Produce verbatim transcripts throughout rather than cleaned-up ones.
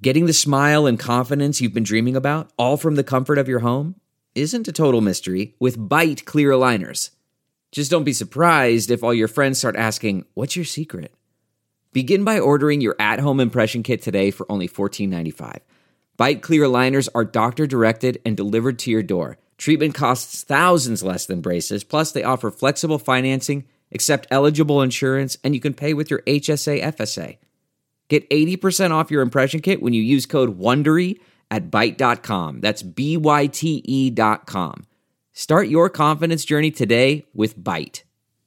Getting the smile and confidence you've been dreaming about, all from the comfort of your home, isn't a total mystery with Byte clear aligners. Just don't be surprised if all your friends start asking, "What's your secret?" Begin by ordering your at-home impression kit today for only fourteen ninety-five. Byte clear aligners are doctor-directed and delivered to your door. Treatment costs thousands less than braces, plus they offer flexible financing, accept eligible insurance, and you can pay with your H S A F S A. Get eighty percent off your impression kit when you use code WONDERY at byte dot com. That's B Y T E dot com. Start your confidence journey today with Byte.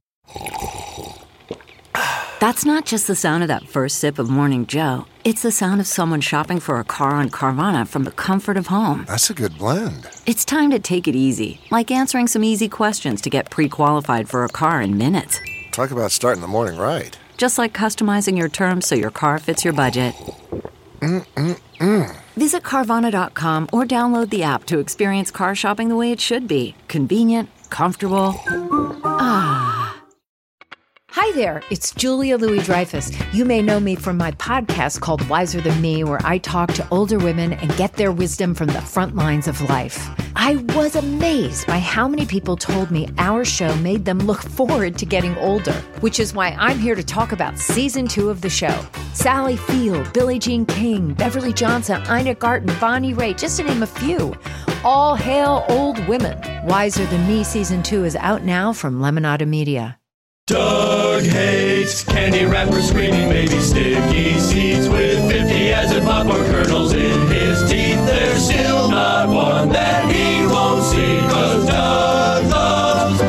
That's not just the sound of that first sip of Morning Joe. It's the sound of someone shopping for a car on Carvana from the comfort of home. That's a good blend. It's time to take it easy, like answering some easy questions to get pre-qualified for a car in minutes. Talk about starting the morning right. Just like customizing your terms so your car fits your budget. Mm-mm-mm. Visit Carvana dot com or download the app to experience car shopping the way it should be. Convenient, comfortable. Ah. Hi there, it's Julia Louis-Dreyfus. You may know me from my podcast called Wiser Than Me, where I talk to older women and get their wisdom from the front lines of life. I was amazed by how many people told me our show made them look forward to getting older, which is why I'm here to talk about season two of the show. Sally Field, Billie Jean King, Beverly Johnson, Ina Garten, Bonnie Raitt, just to name a few. All hail old women. Wiser Than Me season two is out now from Lemonada Media. Doug hates candy wrappers, screaming baby sticky seeds with fifty acid popcorn kernels in his teeth. There's still not one that he won't see, 'cause Doug loves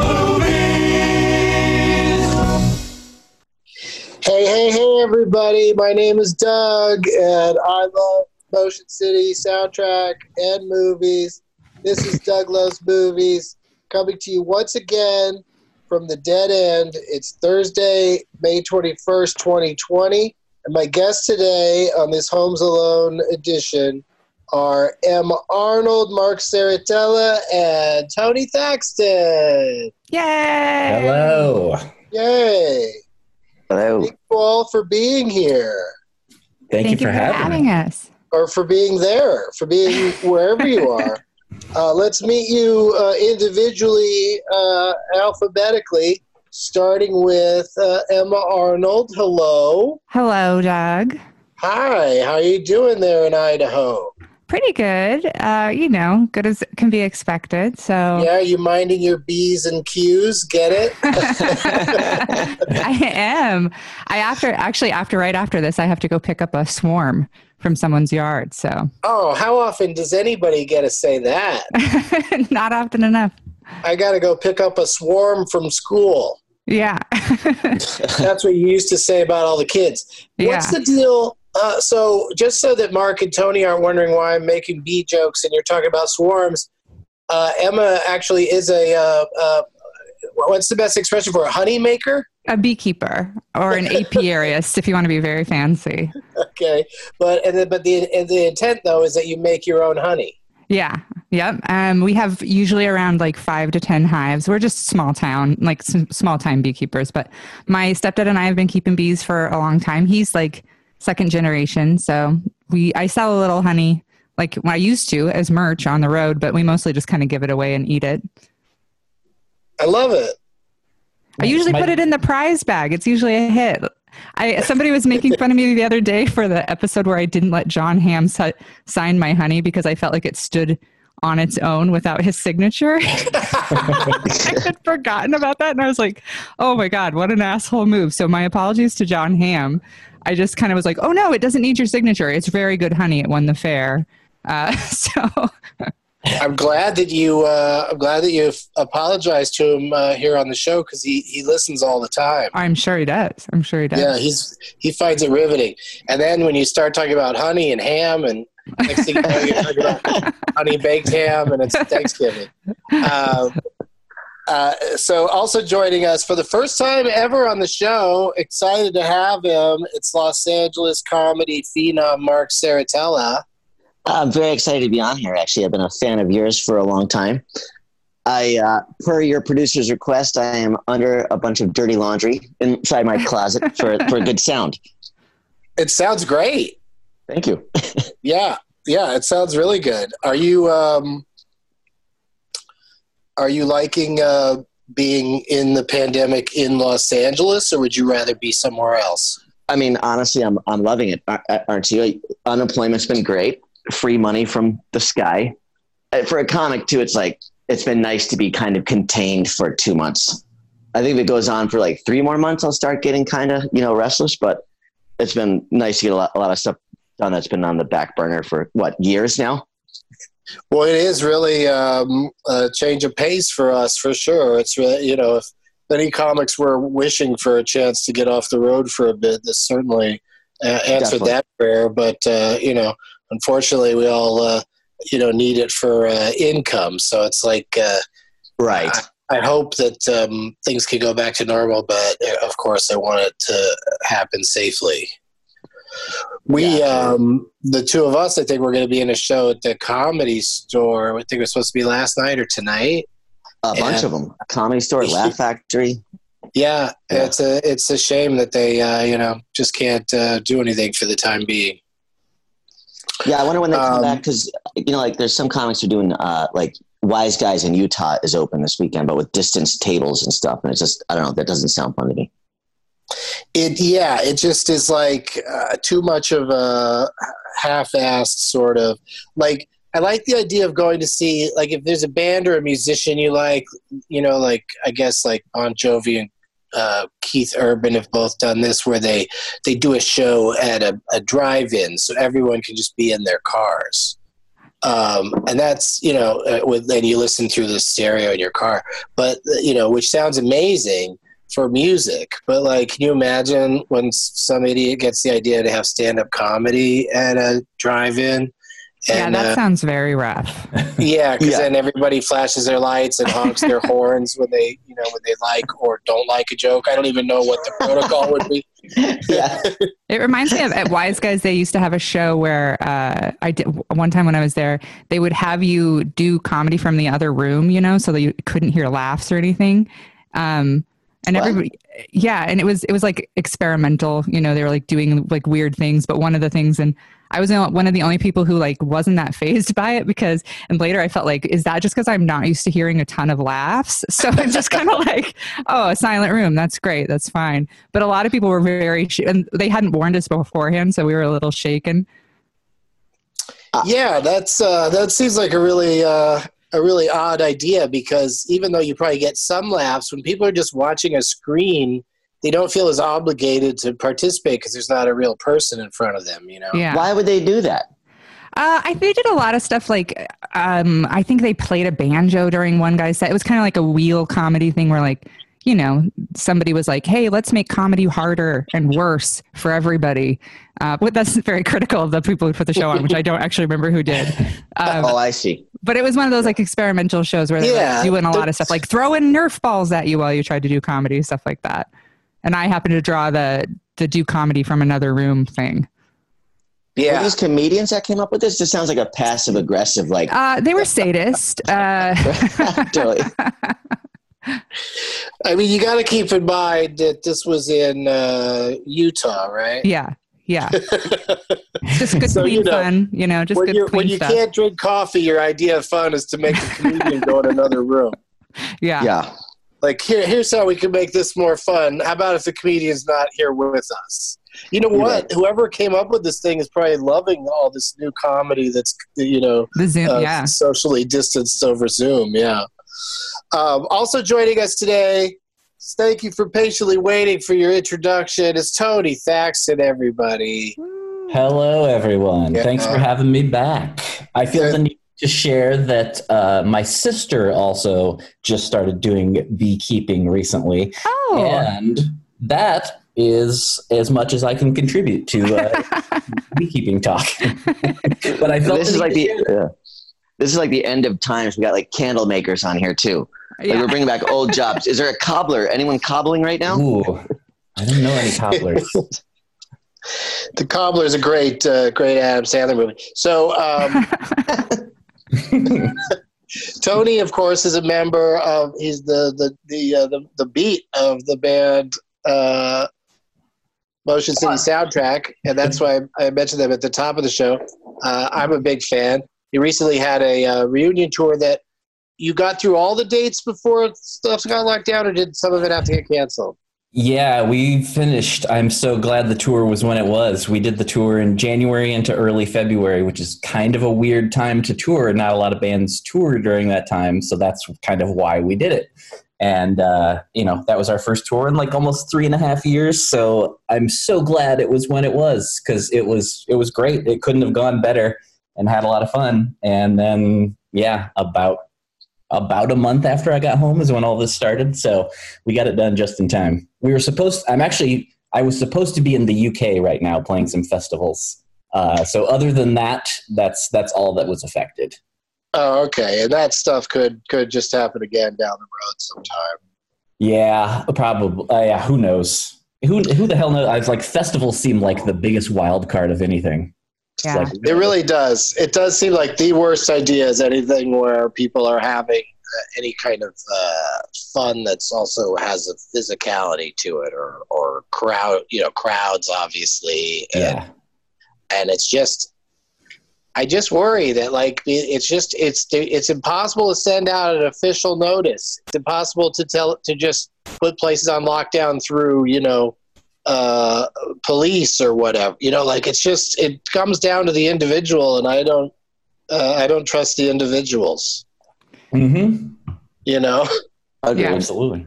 movies. Hey, hey, hey, everybody. My name is Doug, and I love Motion City soundtrack and movies. This is Doug Loves Movies, coming to you once again from the Dead End. It's Thursday, May twenty-first, twenty twenty, and my guests today on this Homes Alone edition are Emma Arnold, Mark Saratella, and Tony Thaxton. Yay! Hello. Yay! Hello. Thank you all for being here. Thank, Thank you for you for having, having me. us. Or for being there, for being wherever you are. Uh, let's meet you uh, individually, uh, alphabetically, starting with uh, Emma Arnold. Hello. Hello, Doug. Hi. How are you doing there in Idaho? Pretty good. Uh, you know, good as can be expected. So Yeah, you minding your B's and Q's? Get it? I am. I after actually after right after this, I have to go pick up a swarm from someone's yard. So Oh, how often does anybody get to say that? not often enough. I got to go pick up a swarm from school. Yeah. That's what you used to say about all the kids. What's Yeah. the deal? Uh, so just so that Mark and Tony aren't wondering why I'm making bee jokes and you're talking about swarms, uh, Emma actually is a, uh, uh, what's the best expression for a honey maker? A beekeeper or an apiarist if you want to be very fancy. Okay. But, and the, but the, and the intent though is that you make your own honey. Yeah. Yep. Um, we have usually around like five to ten hives. We're just small town, like some small time beekeepers. But my stepdad and I have been keeping bees for a long time. He's like second generation. So we, I sell a little honey, like I used to as merch on the road, but we mostly just kind of give it away and eat it. I love it. I usually My- put it in the prize bag. It's usually a hit. I somebody was making fun of me the other day for the episode where I didn't let John Hamm si- sign my honey because I felt like it stood on its own without his signature. I had forgotten about that, and I was like, "Oh my god, what an asshole move!" So my apologies to John Hamm. I just kind of was like, "Oh no, it doesn't need your signature. It's very good honey. It won the fair." Uh, so. I'm glad that you. Uh, I'm glad that you apologized to him uh, here on the show because he, he listens all the time. I'm sure he does. I'm sure he does. Yeah, he's he finds it riveting. And then when you start talking about honey and ham, and next thing you know, you're talking about honey baked ham, and it's Thanksgiving. Um, uh, so, also joining us for the first time ever on the show, excited to have him. It's Los Angeles comedy phenom Mark Saratella. I'm very excited to be on here, actually. I've been a fan of yours for a long time. I, uh, per your producer's request, I am under a bunch of dirty laundry inside my closet for, for a good sound. It sounds great. Thank you. Yeah, yeah, it sounds really good. Are you um, are you liking uh, being in the pandemic in Los Angeles, or would you rather be somewhere else? I mean, honestly, I'm I'm loving it. Aren't you? Unemployment's been great. Free money from the sky. For a comic too, it's like it's been nice to be kind of contained for two months. I think if it goes on for like three more months, I'll start getting kind of, you know, restless. But it's been nice to get a lot, a lot of stuff done that's been on the back burner for what, years now. Well, it is really um, a change of pace for us, for sure. It's really, you know, if any comics were wishing for a chance to get off the road for a bit, this certainly uh, answered Definitely. that prayer. But uh, you know, unfortunately, we all uh, you know need it for uh, income. So it's like, uh, right. I, I hope that um, things can go back to normal, but uh, of course, I want it to happen safely. We, Yeah. um, the two of us, I think we're going to be in a show at the Comedy Store. I think it was supposed to be last night or tonight. A bunch And- of them. Comedy Store, Laugh Factory. Yeah, Yeah. it's a it's a shame that they uh, you know just can't uh, do anything for the time being. Yeah, I wonder when they come Um, back because, you know, like there's some comics who are doing uh, like Wise Guys in Utah is open this weekend, but with distance tables and stuff. And it's just, I don't know, that doesn't sound fun to me. It yeah, it just is like uh, too much of a half-assed sort of like. I like the idea of going to see, like, if there's a band or a musician you like, you know, like, I guess, like, Bon Jovi and uh, Keith Urban have both done this, where they, they do a show at a, a drive-in so everyone can just be in their cars. Um, and that's, you know, uh, with, and you listen through the stereo in your car. But, you know, which sounds amazing for music. But, like, can you imagine when some idiot gets the idea to have stand-up comedy at a drive-in? Yeah, And, that uh, sounds very rough. yeah, because Yeah. then everybody flashes their lights and honks their horns when they, you know, when they like or don't like a joke. I don't even know what the protocol would be. Yeah. It reminds me of at Wise Guys, they used to have a show where uh, I did one time when I was there, they would have you do comedy from the other room, you know, so that you couldn't hear laughs or anything. Um, and What? everybody, yeah. And it was, it was like experimental, you know, they were like doing like weird things, but one of the things, and I was one of the only people who like wasn't that fazed by it because, and later I felt like, is that just because I'm not used to hearing a ton of laughs? So I'm just kind of like, oh, a silent room. That's great. That's fine. But a lot of people were very, sh- and they hadn't warned us beforehand. So we were a little shaken. Yeah, that's uh, that seems like a really uh, a really odd idea because even though you probably get some laughs, when people are just watching a screen, they don't feel as obligated to participate because there's not a real person in front of them, you know? Yeah. Why would they do that? Uh, I they did a lot of stuff like um, I think they played a banjo during one guy's set. It was kind of like a wheel comedy thing where like, you know, somebody was like, hey, let's make comedy harder and worse for everybody. Uh, but that's very critical of the people who put the show on, which I don't actually remember who did. Um, Oh, I see. but it was one of those like experimental shows where they were Yeah, like, doing a lot of that's- stuff like throwing Nerf balls at you while you tried to do comedy, stuff like that. And I happened to draw the the do comedy from another room thing. Were Yeah. these comedians that came up with this? This sounds like a passive aggressive, like, Uh, they were sadist. Uh, totally. I mean, you got to keep in mind that this was in uh, Utah, right? yeah, yeah. Just good, So, clean you know, fun. You know, just when good, you clean when you stuff. can't drink coffee, your idea of fun is to make the comedian go in another room. Yeah. Yeah. Like, here, here's how we can make this more fun. How about if the comedian's not here with us? You know You're what? right. Whoever came up with this thing is probably loving all this new comedy that's, you know, The Zoom. uh, yeah. socially distanced over Zoom. Yeah. Um, also joining us today, thank you for patiently waiting for your introduction, is Tony Thaxton, everybody. Hello, everyone. Yeah. Thanks for having me back. I feel Yeah. the need to share that uh, my sister also just started doing beekeeping recently. Oh. And that is as much as I can contribute to uh, beekeeping talk. But I felt This the is like need the to share that. uh, this is like the end of times. We got like candle makers on here too. Like Yeah. we're bringing back old jobs. Is there a cobbler? Anyone cobbling right now? Ooh, I don't know any cobblers. The Cobbler is a great, uh, great Adam Sandler movie. So, um, Tony, of course, is a member of. He's the the the uh, the, the beat of the band. Uh, Motion City Soundtrack, and that's why I mentioned them at the top of the show. Uh, I'm a big fan. He recently had a uh, reunion tour that you got through all the dates before stuff got locked down, or did some of it have to get canceled? Yeah, we finished. I'm so glad the tour was when it was. We did the tour in January into early February, which is kind of a weird time to tour. Not a lot of bands tour during that time, so that's kind of why we did it. And, uh, you know, that was our first tour in like almost three and a half years. So I'm so glad it was when it was, because it was, it was great. It couldn't have gone better and had a lot of fun. And then, yeah, about About a month after I got home is when all this started. So we got it done just in time. We were supposed, I'm actually, I was supposed to be in the U K right now playing some festivals. Uh, so other than that, that's, that's all that was affected. Oh, okay. And that stuff could, could just happen again down the road sometime. Yeah, probably. Uh, yeah. Who knows? Who, who the hell knows? I was like, festivals seem like the biggest wild card of anything. Yeah. Like, It really does. It does seem like the worst idea is anything where people are having uh, any kind of uh, fun that's also has a physicality to it, or or crowd, you know, crowds, obviously. And, yeah. and it's just, I just worry that like it's just it's it's impossible to send out an official notice. It's impossible to tell to just put places on lockdown through, you know, uh police or whatever, you know, like it's just, it comes down to the individual, and I don't uh, I don't trust the individuals. Mm-hmm. You know. Okay, Yeah. absolutely.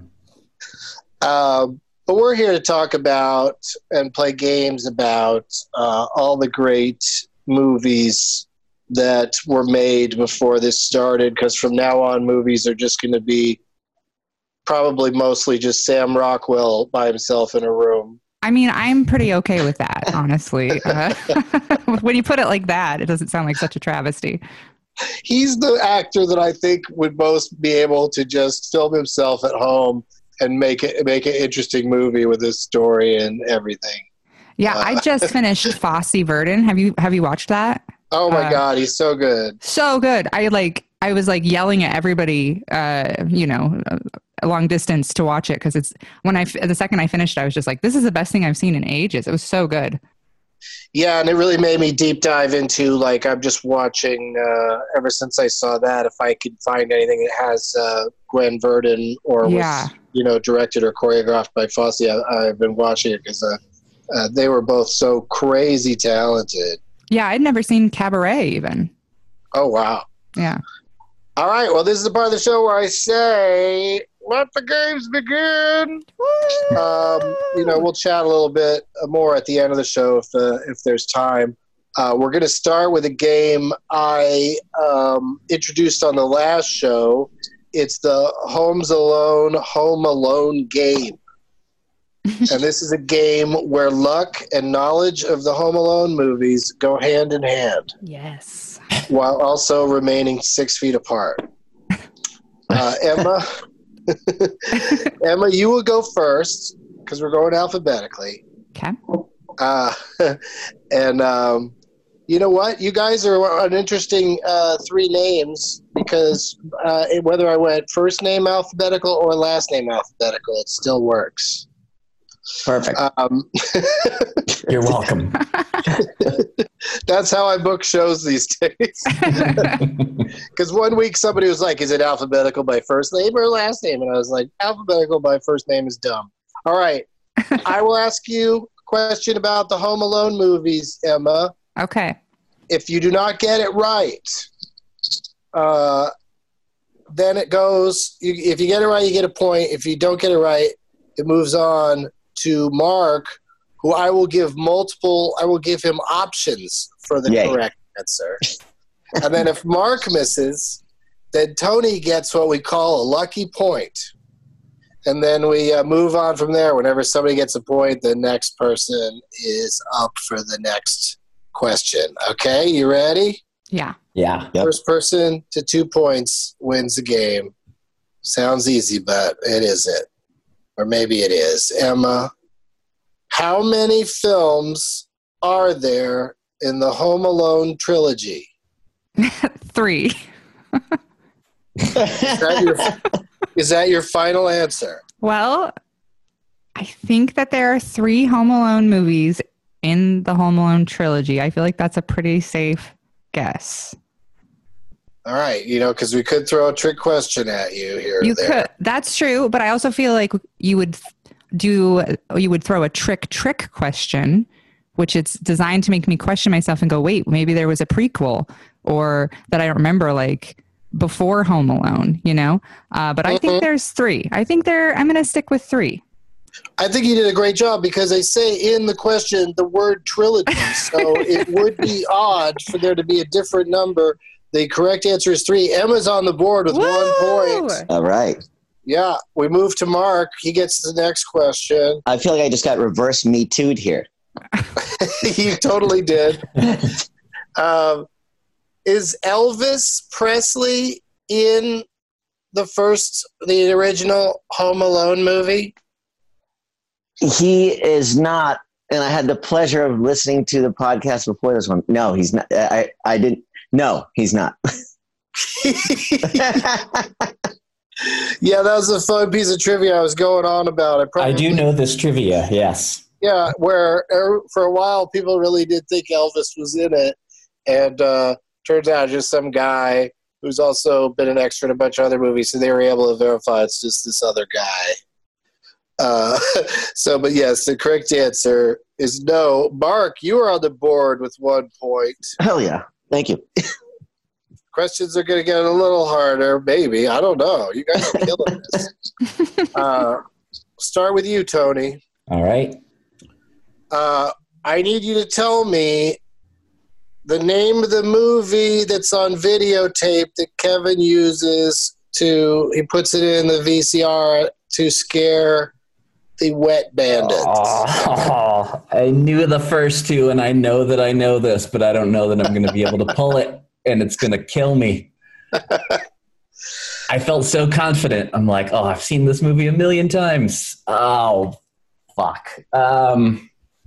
Um but we're here to talk about and play games about uh all the great movies that were made before this started, because from now on movies are just going to be probably mostly just Sam Rockwell by himself in a room. I mean, I'm pretty okay with that, honestly. Uh, when you put it like that, it doesn't sound like such a travesty. He's the actor that I think would most be able to just film himself at home and make it make an interesting movie with his story and everything. Yeah, Uh, I just finished Fosse Verdon. Have you have you watched that? Oh my Uh, God, he's so good. So good. I like I was like yelling at everybody, uh, you know, a long distance to watch it, because it's when I the second I finished, I was just like, this is the best thing I've seen in ages. It was so good. Yeah, and it really made me deep dive into, like, I'm just watching, uh, ever since I saw that, if I could find anything that has uh, Gwen Verdon or Yeah. was, you know, directed or choreographed by Fosse, I, I've been watching it because uh, uh, they were both so crazy talented. Yeah, I'd never seen Cabaret even. Oh, wow. Yeah. All right, well, this is the part of the show where I say, let the games begin. Um, you know, we'll chat a little bit more at the end of the show if uh, if there's time. Uh, we're going to start with a game I um, introduced on the last show. It's the Homes Alone, Home Alone game. And this is a game where luck and knowledge of the Home Alone movies go hand in hand, Yes. while also remaining six feet apart. Uh, Emma, Emma, you will go first because we're going alphabetically. Okay. Uh, and um, you know what? You guys are an interesting uh, three names because uh, whether I went first name alphabetical or last name alphabetical, it still works. Perfect. Um, You're welcome. That's how I book shows these days. Because one week somebody was like, is it alphabetical by first name or last name? And I was like, alphabetical by first name is dumb. All right. I will ask you a question about the Home Alone movies, Emma. Okay. If you do not get it right, uh, then it goes, you, if you get it right, you get a point. If you don't get it right, it moves on to Mark, who I will give multiple, I will give him options for the Yay. correct answer. And then if Mark misses, then Tony gets what we call a lucky point. And then we uh, move on from there. Whenever somebody gets a point, the next person is up for the next question. Okay, you ready? Yeah. Yeah. Yep. First person to two points wins the game. Sounds easy, but it isn't. Or maybe it is. Emma, how many films are there in the Home Alone trilogy? Three. Is that your, is that your final answer? Well, I think that there are three Home Alone movies in the Home Alone trilogy. I feel like that's a pretty safe guess. All right, you know, because we could throw a trick question at you here. You or there. could. That's true, but I also feel like you would do. You would throw a trick trick question, which it's designed to make me question myself and go, "Wait, maybe there was a prequel, or that I don't remember, like before Home Alone." You know, uh, but I Mm-hmm. think there's three. I think there. I'm going to stick with three. I think you did a great job because they say in the question the word trilogy, so it would be odd for there to be a different number. The correct answer is three. Emma's on the board with Woo! one point. All right. Yeah, we move to Mark. He gets the next question. I feel like I just got reverse Me Too'd here. He totally did. Um, is Elvis Presley in the first, the original Home Alone movie? He is not, and I had the pleasure of listening to the podcast before this one. No, he's not. I, I didn't. No, he's not. Yeah, that was a fun piece of trivia I was going on about. I, probably, I do know this trivia, yes. Yeah, where er, for a while people really did think Elvis was in it, and uh, turns out just some guy who's also been an extra in a bunch of other movies, so they were able to verify it's just this other guy. Uh, so, but yes, the correct answer is no. Mark, you are on the board with one point. Hell yeah. Thank you. Questions are going to get a little harder, maybe. I don't know. You guys are killing this. Uh, start with you, Tony. All right. Uh, I need you to tell me the name of the movie that's on videotape that Kevin uses to, he puts it in the V C R to scare the wet bandit. Oh, I knew the first two, and I know that I know this, but I don't know that I'm going to be able to pull it, and it's going to kill me. I felt so confident. I'm like, oh, I've seen this movie a million times. Oh, fuck. Um,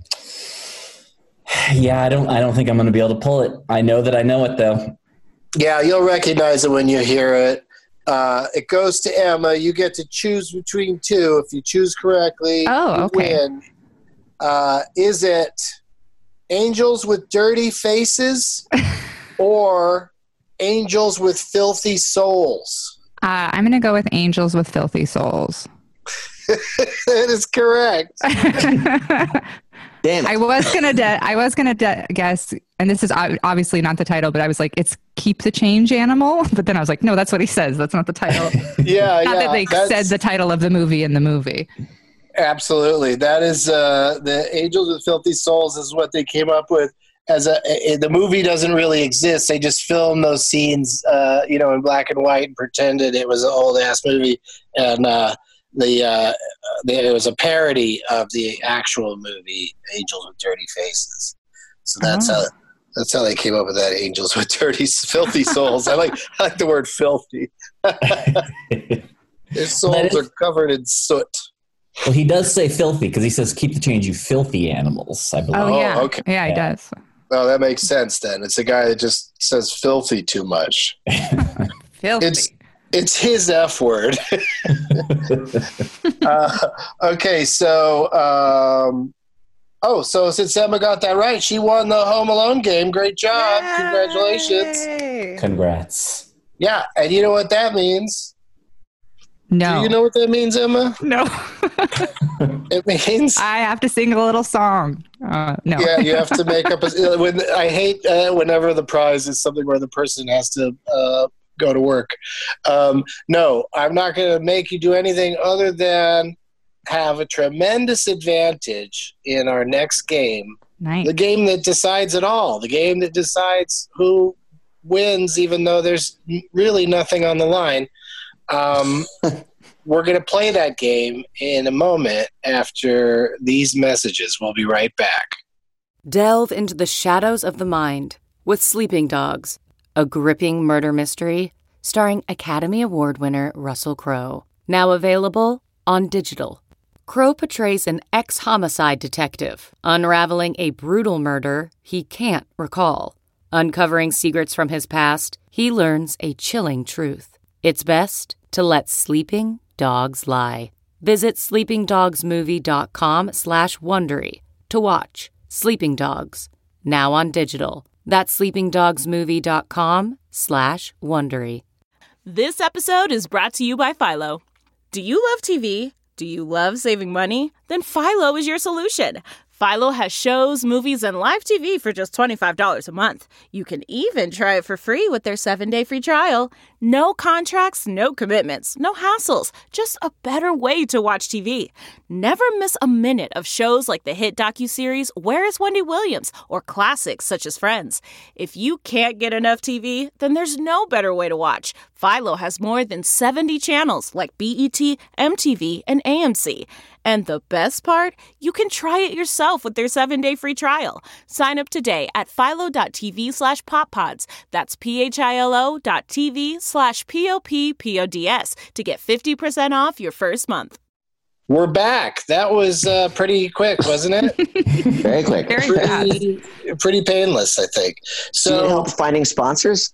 yeah, I don't. I don't think I'm going to be able to pull it. I know that I know it though. Yeah, you'll recognize it when you hear it. Uh, it goes to Emma. You get to choose between two. If you choose correctly, Oh, you okay. win. Uh, is it Angels with Dirty Faces or Angels with Filthy Souls? Uh, I'm going to go with Angels with Filthy Souls. That is correct. Damn it. I was gonna de- I was gonna de- guess, and this is ob- obviously not the title, but I was like, it's Keep the Change Animal. But then I was like, no, that's what he says. That's not the title. Yeah, not yeah. that they that's- said the title of the movie in the movie. Absolutely. That is uh, the Angels with Filthy Souls is what they came up with. As a, a the movie doesn't really exist. They just filmed those scenes, uh, you know, in black and white and pretended it was an old ass movie. And uh, the, uh, the it was a parody of the actual movie Angels with Dirty Faces. So that's Oh. how that's how they came up with that Angels with Dirty Filthy Souls. I like I like the word filthy. Their souls is- are covered in soot. Well, he does say filthy because he says, keep the change, you filthy animals, I believe. Oh, Oh, yeah. okay. Yeah, he Yeah. does. Oh, that makes sense then. It's a guy that just says filthy too much. Filthy. It's it's his F word. uh, okay, so um, oh, so since Emma got that right, she won the Home Alone game. Great job! Congratulations! Yay. Congrats. Yeah, and you know what that means? No. Do you know what that means, Emma? No. It means I have to sing a little song. Uh, no. yeah, you have to make up. A, when I hate uh, whenever the prize is something where the person has to uh, go to work. Um, no, I'm not going to make you do anything other than have a tremendous advantage in our next game. Nice. The game that decides it all. The game that decides who wins, even though there's really nothing on the line. Um, we're going to play that game in a moment after these messages. We'll be right back. Delve into the shadows of the mind with Sleeping Dogs, a gripping murder mystery starring Academy Award winner Russell Crowe. Now available on digital. Crowe portrays an ex-homicide detective unraveling a brutal murder he can't recall. Uncovering secrets from his past, he learns a chilling truth. It's best to let sleeping dogs lie. Visit sleepingdogsmovie.com slash Wondery to watch Sleeping Dogs, now on digital. That's sleepingdogsmovie.com slash Wondery. This episode is brought to you by Philo. Do you love T V? Do you love saving money? Then Philo is your solution. Philo has shows, movies, and live T V for just twenty-five dollars a month. You can even try it for free with their seven-day free trial. No contracts, no commitments, no hassles. Just a better way to watch T V. Never miss a minute of shows like the hit docuseries Where is Wendy Williams? Or classics such as Friends. If you can't get enough T V, then there's no better way to watch. Philo has more than seventy channels like B E T, M T V, and A M C. And the best part? You can try it yourself with their seven-day free trial. Sign up today at philo.tv slash poppods. That's P-H-I-L-O dot TV slash P-O-P-P-O-D-S to get fifty percent off your first month. We're back. That was uh, pretty quick, wasn't it? Very quick. Very pretty, pretty painless, I think. So, do you help finding sponsors?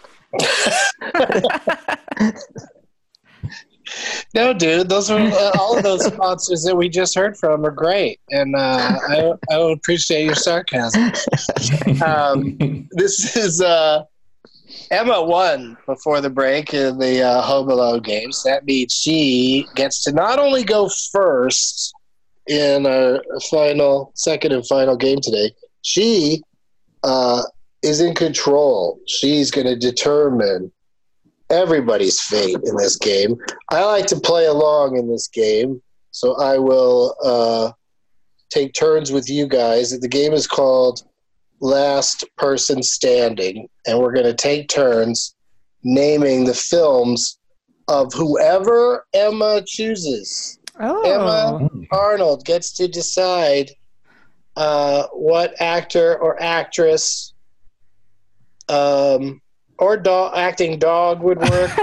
No, dude. Those are uh, all of those sponsors that we just heard from are great, and uh, I I would appreciate your sarcasm. Um, this is uh, Emma won before the break in the uh, Home Alone games. That means she gets to not only go first in our final, second and final game today. She uh, is in control. She's going to determine everybody's fate in this game. I like to play along in this game, so I will uh, take turns with you guys. The game is called Last Person Standing, and we're going to take turns naming the films of whoever Emma chooses. Oh. Emma Arnold gets to decide uh, what actor or actress um, or dog, acting dog would work.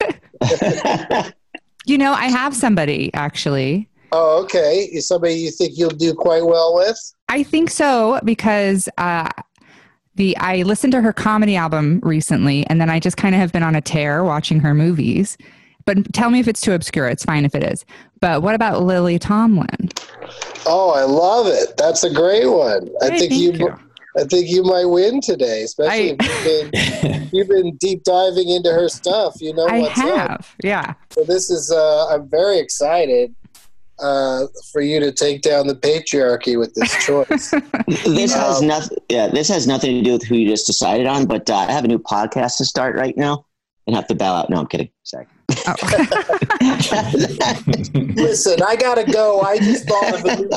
You know, I have somebody, actually. Oh, okay. Is somebody you think you'll do quite well with? I think so, because uh, the I listened to her comedy album recently, and then I just kind of have been on a tear watching her movies. But tell me if it's too obscure. It's fine if it is. But what about Lily Tomlin? Oh, I love it. That's a great one. I Hey, think thank you, you. I think you might win today, especially I- if you've been, you've been deep diving into her stuff. You know I what's have, up. yeah. So this is. Uh, I'm very excited uh, for you to take down the patriarchy with this choice. This has Um, nothing. Yeah, this has nothing to do with who you just decided on. But uh, I have a new podcast to start right now, and have to bow out. No, I'm kidding. Sorry. Oh. Listen, I gotta go. I just thought of a new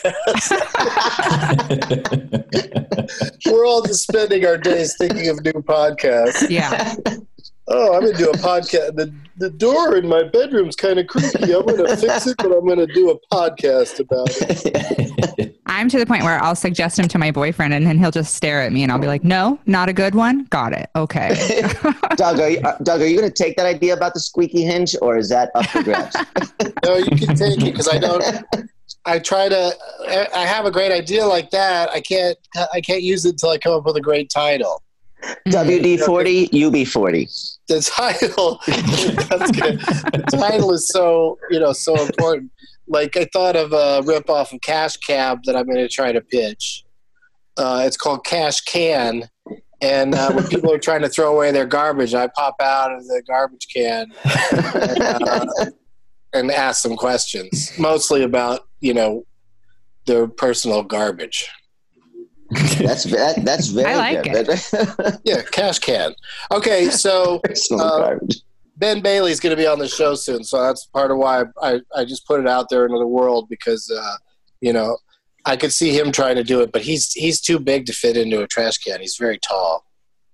podcast. We're all just spending our days thinking of new podcasts. Yeah. Oh, I'm gonna do a podcast. The the door in my bedroom's kind of creaky. I'm gonna fix it, but I'm gonna do a podcast about it. I'm to the point where I'll suggest him to my boyfriend, and then he'll just stare at me, and I'll be like, no, not a good one. Got it. Okay. Doug, are you, uh, Doug, are you going to take that idea about the squeaky hinge, or is that up for grabs? No, you can take it because I don't. I try to. I have a great idea like that. I can't. I can't use it until I come up with a great title. W D forty, U B forty. The title. That's good. The title is so you know so important. Like I thought of a ripoff of Cash Cab that I'm going to try to pitch. Uh, it's called Cash Can, and uh, when people are trying to throw away their garbage, I pop out of the garbage can and, uh, and ask them questions, mostly about you know their personal garbage. That's that, that's very I like good. it. Yeah, Cash Can. Okay, so Personal uh, garbage. Ben Bailey's going to be on the show soon, so that's part of why I, I just put it out there into the world because, uh, you know, I could see him trying to do it, but he's he's too big to fit into a trash can. He's very tall.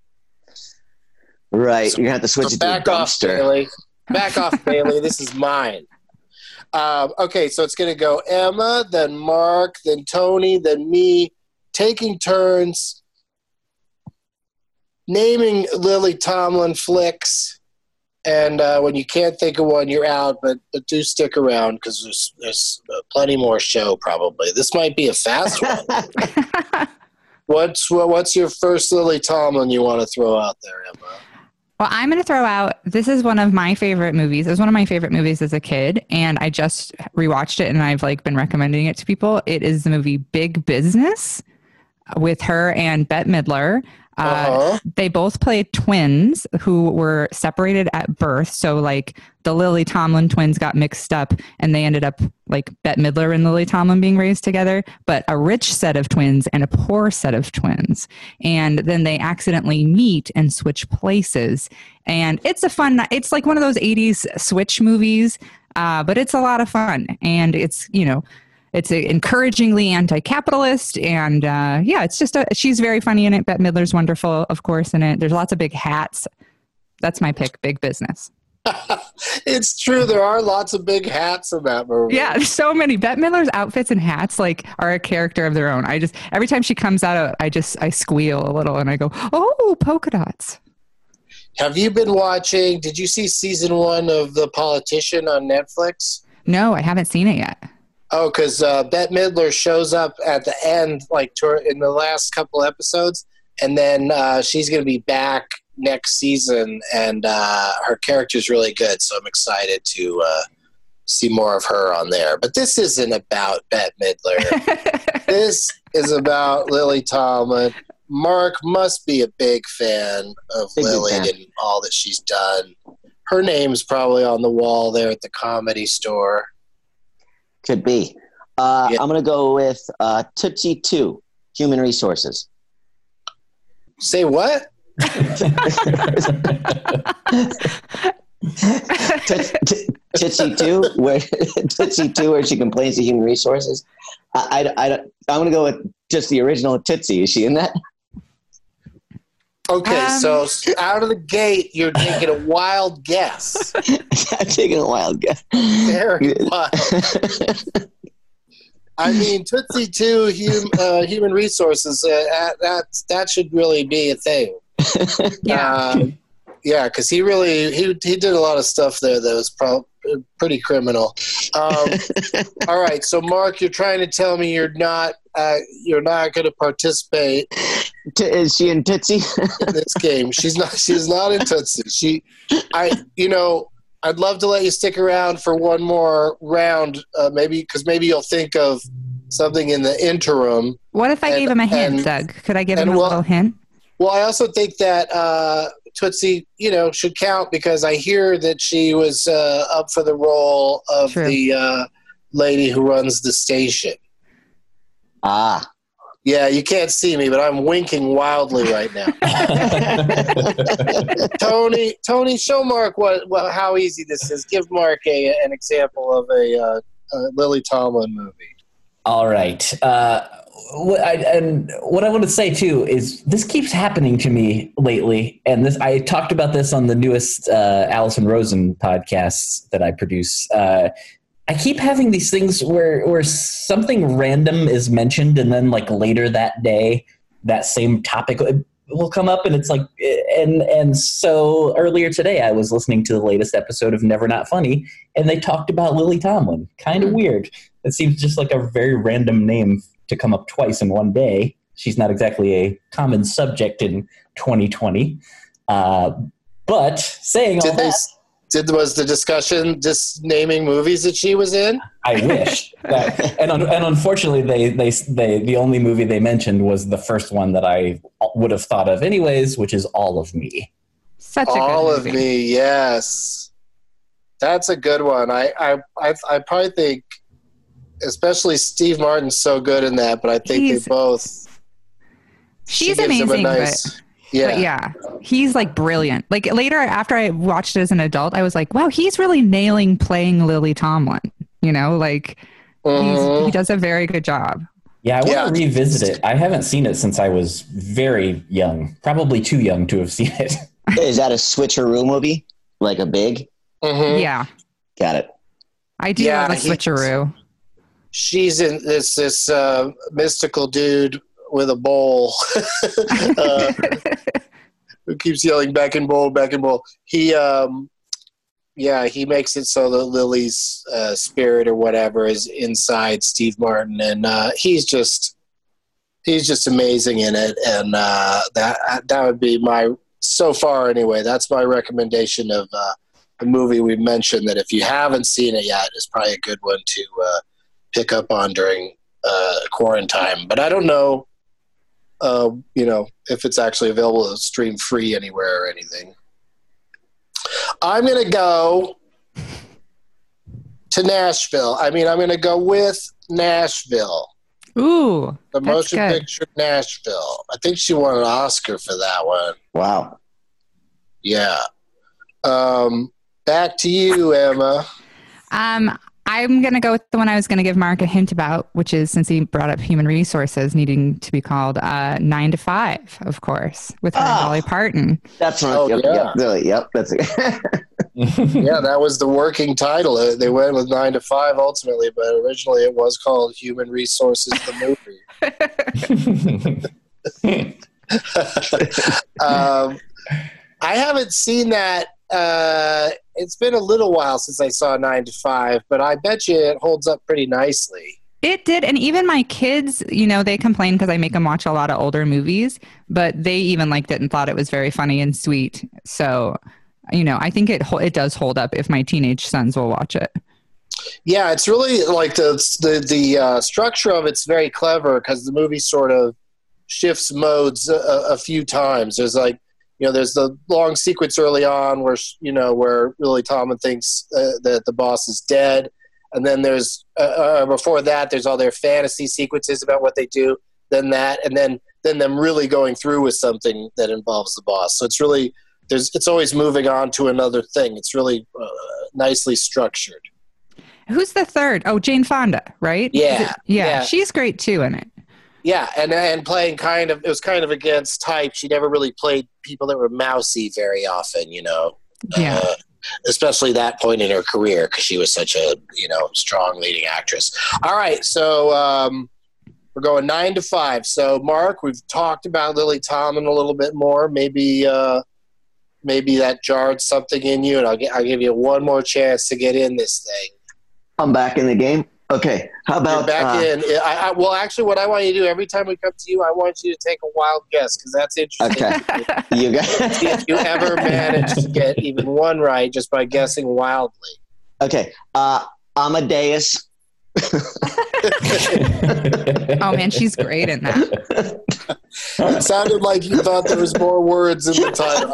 Right, So- you're gonna have to switch so it to a back off, dumpster. Bailey. Back off, Bailey. This is mine. Um, okay, so it's going to go Emma, then Mark, then Tony, then me, taking turns naming Lily Tomlin flicks. And uh, when you can't think of one, you're out. But, but do stick around because there's there's plenty more show. Probably this might be a fast one. what's what, what's your first Lily Tomlin you want to throw out there, Emma? Well, I'm going to throw out, this is one of my favorite movies. It was one of my favorite movies as a kid, and I just rewatched it, and I've like been recommending it to people. It is the movie Big Business with her and Bette Midler. Uh, uh-huh. They both played twins who were separated at birth. So like the Lily Tomlin twins got mixed up and they ended up like Bette Midler and Lily Tomlin being raised together, but a rich set of twins and a poor set of twins. And then they accidentally meet and switch places. And it's a fun, it's like one of those eighties switch movies, uh, but it's a lot of fun. And it's, you know, it's a encouragingly anti-capitalist, and uh, yeah, it's just a, she's very funny in it. Bette Midler's wonderful, of course, in it. There's lots of big hats. That's my pick, Big Business. It's true. There are lots of big hats in that movie. Yeah, there's so many. Bette Midler's outfits and hats like are a character of their own. I just every time she comes out, I just I squeal a little and I go, oh, polka dots. Have you been watching? Did you see season one of The Politician on Netflix? No, I haven't seen it yet. Oh, because uh, Bette Midler shows up at the end, like to, in the last couple episodes, and then uh, she's going to be back next season, and uh, her character's really good, so I'm excited to uh, see more of her on there. But this isn't about Bette Midler. This is about Lily Tomlin. Mark must be a big fan of big Lily fan. And all that she's done. Her name's probably on the wall there at the Comedy Store. Could be. Uh, yeah. I'm going to go with uh, Tootsie two, Human Resources. Say what? Tootsie two, where Tootsie two, where she complains to Human Resources. I, I, I, I'm going to go with just the original Tootsie. Is she in that? Okay, um, so out of the gate, you're taking a wild guess. I'm taking a wild guess. Very wild. I mean, Tootsie two, hum, uh, Human Resources, uh, that that should really be a thing. Yeah, uh, yeah, because he really he he did a lot of stuff there that was pro- pretty criminal. Um, all right, so Mark, you're trying to tell me you're not uh, you're not going to participate. T- is she in Tootsie? In this game, she's not. She's not in Tootsie. She, I, you know, I'd love to let you stick around for one more round, uh, maybe because maybe you'll think of something in the interim. What if I and, gave him a hint, and, Doug? Could I give him a well, little hint? Well, I also think that uh, Tootsie, you know, should count because I hear that she was uh, up for the role of True. the uh, lady who runs the station. Ah. Yeah, you can't see me, but I'm winking wildly right now. Tony, Tony, show Mark what, what how easy this is. Give Mark a an example of a, uh, a Lily Tomlin movie. All right. Uh, what I, and what I want to say too is this keeps happening to me lately, and this I talked about this on the newest uh, Allison Rosen podcasts that I produce. Uh, I keep having these things where where something random is mentioned, and then like later that day, that same topic will come up, and it's like, and and so earlier today, I was listening to the latest episode of Never Not Funny, and they talked about Lily Tomlin. Kind of mm-hmm. weird. It seems just like a very random name to come up twice in one day. She's not exactly a common subject in twenty twenty. Uh, but saying all Did they- that. Did was the discussion just naming movies that she was in? I wish, that, and un, and unfortunately, they, they they the only movie they mentioned was the first one that I would have thought of anyways, which is All of Me. Such a All good of movie. Me, yes, that's a good one. I I I, I probably think, especially Steve Martin's so good in that, but I think He's, they both. She's she gives him amazing, a nice, but. Yeah. But yeah, he's like brilliant. Like later, after I watched it as an adult, I was like, wow, he's really nailing playing Lily Tomlin. You know, like uh-huh. he's, he does a very good job. Yeah, I want Yeah. to revisit it. I haven't seen it since I was very young, probably too young to have seen it. Is that a switcheroo movie? Like a big? Mhm. Yeah, Got it. I do Yeah, love a he- switcheroo. She's in this this uh, mystical dude with a bowl uh, who keeps yelling back and bowl, back and bowl. He, um, yeah, he makes it so that Lily's uh, spirit or whatever is inside Steve Martin, and uh, he's just he's just amazing in it. And uh, that that would be my so far anyway. That's my recommendation of uh, a movie we mentioned that if you haven't seen it yet, is probably a good one to uh, pick up on during uh, quarantine. But I don't know, uh, you know, if it's actually available to stream free anywhere or anything. I'm going to go to Nashville. I mean, I'm going to go with Nashville. Ooh, the that's motion good. picture Nashville. I think she won an Oscar for that one. Wow. Yeah. Um, back to you, Emma. Um, I'm going to go with the one I was going to give Mark a hint about, which is, since he brought up human resources needing to be called uh, Nine to Five, of course, with her and Oh. Dolly Parton. That's right. Oh, yep, yeah. yep, really, yep, that's it. Yeah, that was the working title. Uh, They went with Nine to Five ultimately, but originally it was called Human Resources, the movie. um, I haven't seen that. Uh, it's been a little while since I saw Nine to Five, but I bet you it holds up pretty nicely. It did. And even my kids, you know, they complain because I make them watch a lot of older movies, but they even liked it and thought it was very funny and sweet. So, you know, I think it ho- it does hold up if my teenage sons will watch it. Yeah, it's really like the the the uh, structure of it's very clever because the movie sort of shifts modes a, a few times. There's like, you know, there's the long sequence early on where, you know, where Lily Tomlin thinks uh, that the boss is dead. And then there's, uh, uh, before that, there's all their fantasy sequences about what they do. Then that, and then, then them really going through with something that involves the boss. So it's really, there's, it's always moving on to another thing. It's really uh, nicely structured. Who's the third? Oh, Jane Fonda, right? Yeah, Is it- yeah. yeah. She's great too in it. Yeah, and and playing kind of, it was kind of against type. She never really played people that were mousy very often, you know. Yeah. Uh, especially that point in her career because she was such a, you know, strong leading actress. All right, so um, we're going nine to five. So, Mark, we've talked about Lily Tomlin a little bit more. Maybe uh, maybe that jarred something in you, and I'll, get, I'll give you one more chance to get in this thing. I'm back in the game. Okay, how You're about back uh, in. I, I, well, actually, what I want you to do every time we come to you, I want you to take a wild guess because that's interesting. Okay, you got. See if you ever manage to get even one right just by guessing wildly. Okay, uh, Amadeus. Oh man, she's great in that. It sounded like you thought there was more words in the title.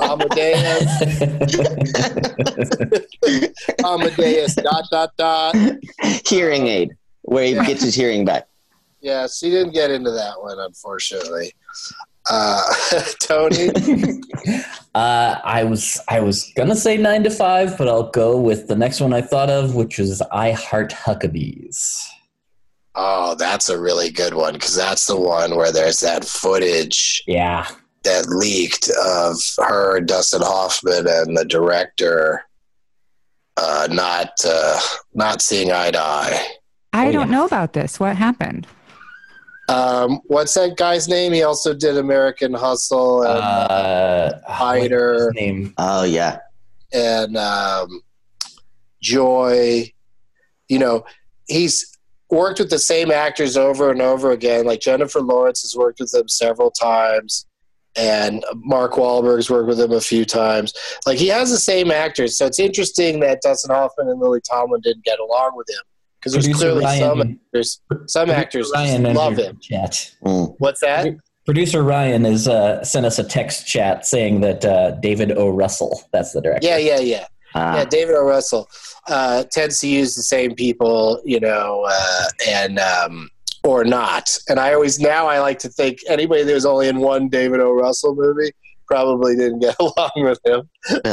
Amadeus. Amadeus. Dot dot dot. Hearing aid, where he gets his hearing back. Yeah, she didn't get into that one, unfortunately. Uh, Tony. Uh, I was I was gonna say nine to five, but I'll go with the next one I thought of, which was I Heart Huckabees. Oh, that's a really good one because that's the one where there's that footage Yeah, that leaked of her, Dustin Hoffman, and the director uh, not uh, not seeing eye to eye. I Oh, don't yeah. know about this. What happened? Um, what's that guy's name? He also did American Hustle and uh, Hider. what's his name? Oh yeah, and um, Joy. You know, he's worked with the same actors over and over again. Like Jennifer Lawrence has worked with them several times, and Mark Wahlberg's worked with him a few times. Like he has the same actors, so it's interesting that Dustin Hoffman and Lily Tomlin didn't get along with him because there's Producer clearly Ryan- some actors, some actors Ryan just love entered him. Chat. Mm. What's that? Producer Ryan has uh, sent us a text chat saying that uh, David O. Russell, that's the director. Yeah, yeah, yeah. Ah. Yeah, David O. Russell uh, tends to use the same people, you know, uh, and um, or not. And I always now I like to think anybody that was only in one David O. Russell movie probably didn't get along with him.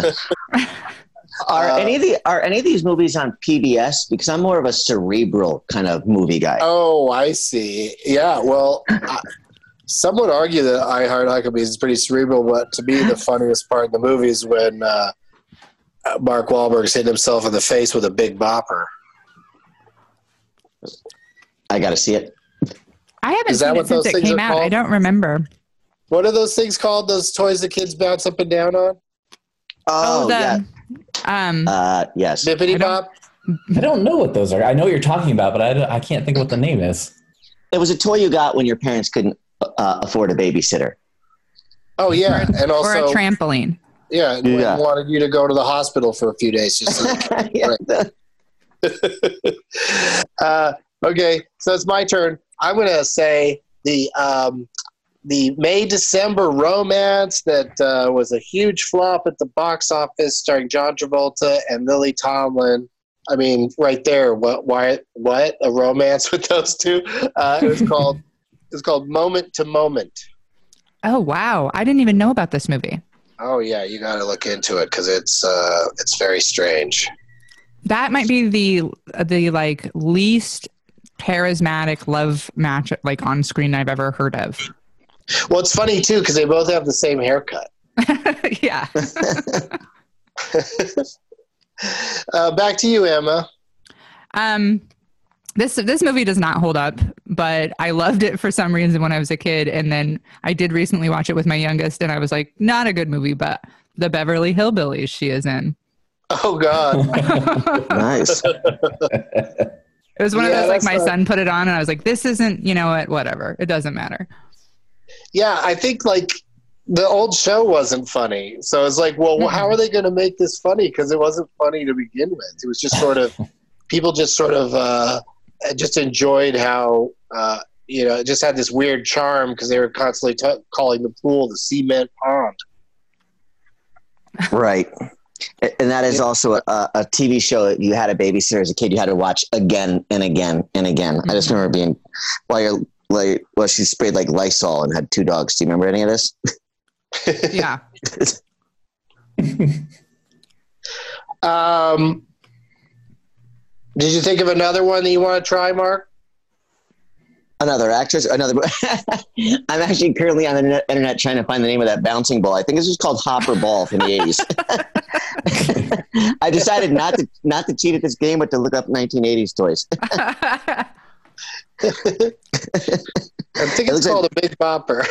Are Uh, any of the are any of these movies on P B S? Because I'm more of a cerebral kind of movie guy. Oh, I see. Yeah, well, I, some would argue that I Heart Huckabees is pretty cerebral, but to me, the funniest part in the movie is when uh, Mark Wahlberg's hitting himself in the face with a big bopper. I got to see it. I haven't Is that seen what it since those it things came are out. I called? don't remember. What are those things called? Those toys that kids bounce up and down on? Oh, Oh, the yeah. um, Uh, yes. Bippity I don't- bop? I don't know what those are. I know what you're talking about, but I, don't- I can't think of what the name is. It was a toy you got when your parents couldn't uh, afford a babysitter. Oh yeah, and also or a trampoline. Yeah, and Yeah. wanted you to go to the hospital for a few days. Just so Yeah. uh, okay, so it's my turn. I'm going to say the um, the May December romance that uh, was a huge flop at the box office, starring John Travolta and Lily Tomlin. I mean, right there. What? Why? What? A romance with those two? Uh, it was called. It's called Moment to Moment. Oh wow, I didn't even know about this movie. Oh yeah, you got to look into it because it's uh, it's very strange. That might be the the like least charismatic love match like on screen I've ever heard of. Well, it's funny too because they both have the same haircut. Yeah. uh, back to you, Emma. Um, this this movie does not hold up, but I loved it for some reason when I was a kid, and then I did recently watch it with my youngest, and I was like, not a good movie, but The Beverly Hillbillies she is in. Oh God. Nice. It was one Yeah, of those like that's my not- son put it on, and I was like, this isn't, you know what, whatever, it doesn't matter. Yeah, I think like the old show wasn't funny, so it's like, well, how are they going to make this funny? Because it wasn't funny to begin with. It was just sort of people just sort of uh, just enjoyed how uh, you know it just had this weird charm because they were constantly t- calling the pool the cement pond. Right. And that is also a, a T V show that you had a babysitter as a kid. You had to watch again and again and again. Mm-hmm. I just remember being while you're like, well, she sprayed like Lysol and had two dogs. Do you remember any of this? Yeah. um, did you think of another one that you want to try, Mark? Another actress, another. I'm actually currently on the net- internet trying to find the name of that bouncing ball. I think this was called Hopper Ball from the eighties. I decided not to not to cheat at this game, but to look up nineteen eighties toys. I think it's called like... a Big Bopper.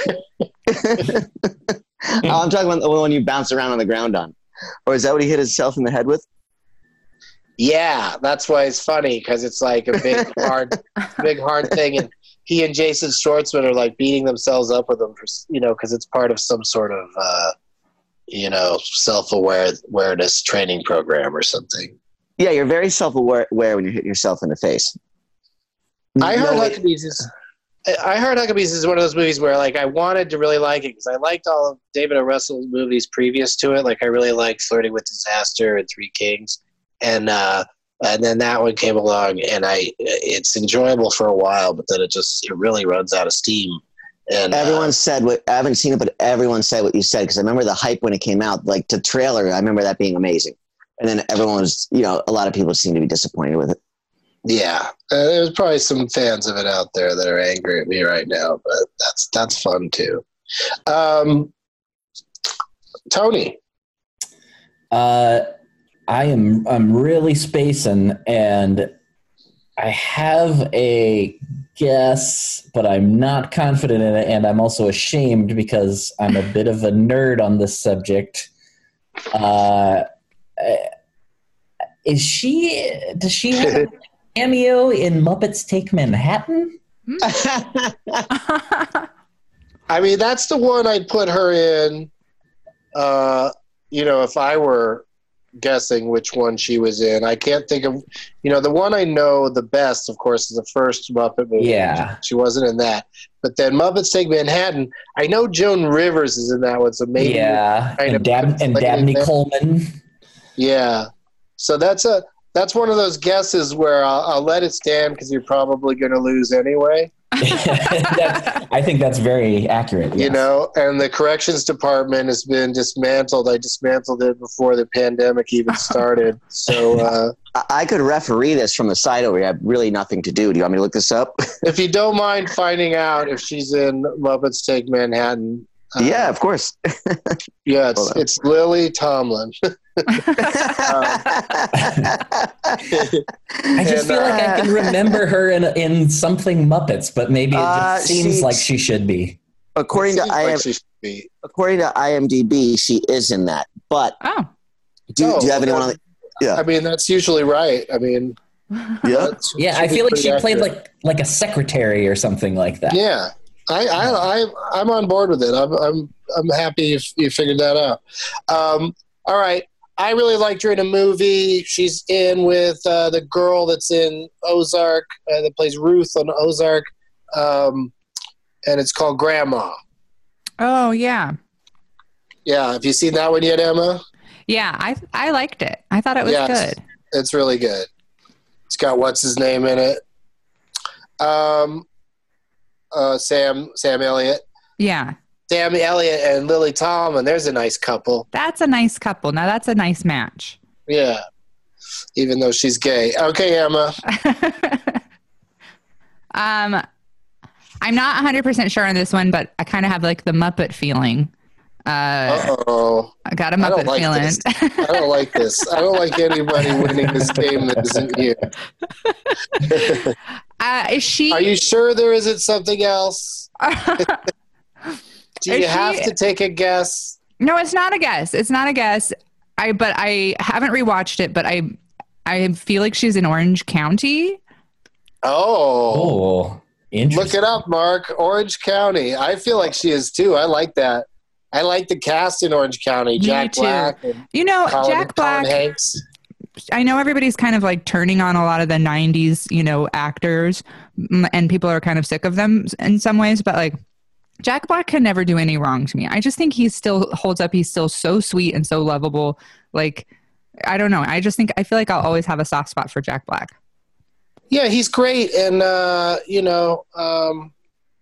Oh, I'm talking about the one you bounce around on the ground on. Or is that what he hit himself in the head with? Yeah, that's why it's funny because it's like a big hard, big hard thing, and he and Jason Schwartzman are like beating themselves up with them for you know because it's part of some sort of uh, you know self-aware awareness training program or something. Yeah, you're very self-aware when you hit yourself in the face. I heard no Huckabees is. I heard Huckabees is one of those movies where like I wanted to really like it because I liked all of David O. Russell's movies previous to it. Like I really liked Flirting with Disaster and Three Kings. And uh, and then that one came along, and I it's enjoyable for a while, but then it just it really runs out of steam. And everyone uh, said what I haven't seen it, but everyone said what you said because I remember the hype when it came out, like the trailer. I remember that being amazing, and then everyone was, you know, a lot of people seem to be disappointed with it. Yeah, uh, there's probably some fans of it out there that are angry at me right now, but that's that's fun too. Um, Tony, uh. I am I'm really spacing, and I have a guess, but I'm not confident in it, and I'm also ashamed because I'm a bit of a nerd on this subject. Uh, is she? Does she have a cameo in Muppets Take Manhattan? I mean, that's the one I'd put her in. Uh, you know, if I were guessing which one she was in. I can't think of, you know, the one I know the best, of course, is the first Muppet movie. Yeah. She wasn't in that. But then Muppets Take Manhattan, I know Joan Rivers is in that one, so maybe. Yeah, and, Dab- and Dabney Coleman. Yeah. So that's a that's one of those guesses where I'll, I'll let it stand because you're probably going to lose anyway. That's, I think that's very accurate. Yes. You know, and the corrections department has been dismantled. I dismantled it before the pandemic even started. So uh, I could referee this from the side over here. I have really nothing to do. Do you want me to look this up? If you don't mind finding out if she's in Muppets Take Manhattan. Uh, yeah, of course. Yeah, it's it's Lily Tomlin. um, I just and, feel uh, like I can remember her in in something Muppets, but maybe it just Uh, seems she- like she should be. According to seems like I M, she should be. according to IMDb, she is in that. But Oh. do, Oh, do you have anyone on the, yeah. I mean, that's usually right. I mean, yeah. that's- Yeah, I should be feel like pretty she played accurate. like like a secretary or something like that. Yeah, I, I, I, I'm on board with it. I'm, I'm, I'm happy you, you figured that out. Um, all right. I really liked her in a movie. She's in with uh, the girl that's in Ozark, uh, that plays Ruth on Ozark, um, and it's called Grandma. Oh, yeah. Yeah, have you seen that one yet, Emma? Yeah, I I liked it. I thought it was yeah, good. It's, it's really good. It's got what's his name in it? Um, uh, Sam Sam Elliott. Yeah. Sam Elliott and Lily Tomlin. There's a nice couple. That's a nice couple. Now that's a nice match. Yeah. Even though she's gay. Okay, Emma. um, I'm not one hundred percent sure on this one, but I kind of have like the Muppet feeling. Uh oh. I got a Muppet I don't like feeling. This. I don't like this. I don't like anybody winning this game that isn't you. uh, is she? Are you sure there isn't something else? Do you Is have she- to take a guess? No, it's not a guess. It's not a guess. I but I haven't rewatched it, but I I feel like she's in Orange County. Oh. Oh, interesting. Look it up, Mark. Orange County. I feel like she is too. I like that. I like the cast in Orange County. Me Jack too. Black. And You know, Colin, Jack Colin Black. Hanks. I know everybody's kind of like turning on a lot of the nineties, you know, actors, mm, and people are kind of sick of them in some ways, but like Jack Black can never do any wrong to me. I just think he still holds up. He's still so sweet and so lovable. Like, I don't know. I just think, I feel like I'll always have a soft spot for Jack Black. Yeah, he's great. And, uh, you know, um,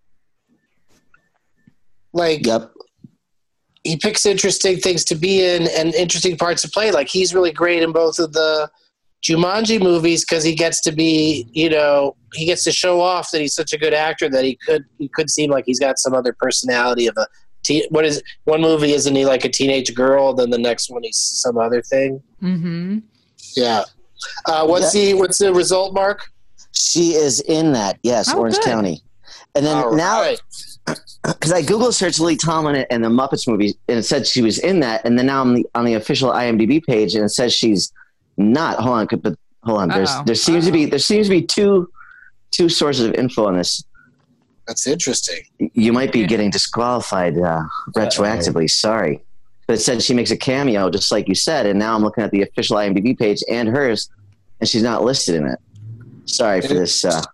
like, Yep. he picks interesting things to be in and interesting parts to play. Like, he's really great in both of the Jumanji movies because he gets to be, you know, he gets to show off that he's such a good actor that he could he could seem like he's got some other personality of a teen. What is one movie? Isn't he like a teenage girl? Then the next one he's some other thing. Mm-hmm. Yeah. Uh, what's Yeah. the what's the result, Mark? She is in that. Yes, Oh, Orange good. County. And then All now, right. because I Google searched Lily Tomlin and the Muppets movie, and it said she was in that. And then now on the on the official I M D B page, and it says she's not. Hold on, but hold on. There's Uh-oh. there seems to be there seems to be two two sources of info on this. That's interesting. You might be getting disqualified uh, retroactively. Sorry, but it said she makes a cameo, just like you said. And now I'm looking at the official I M D B page and hers, and she's not listed in it. Sorry for this. Uh,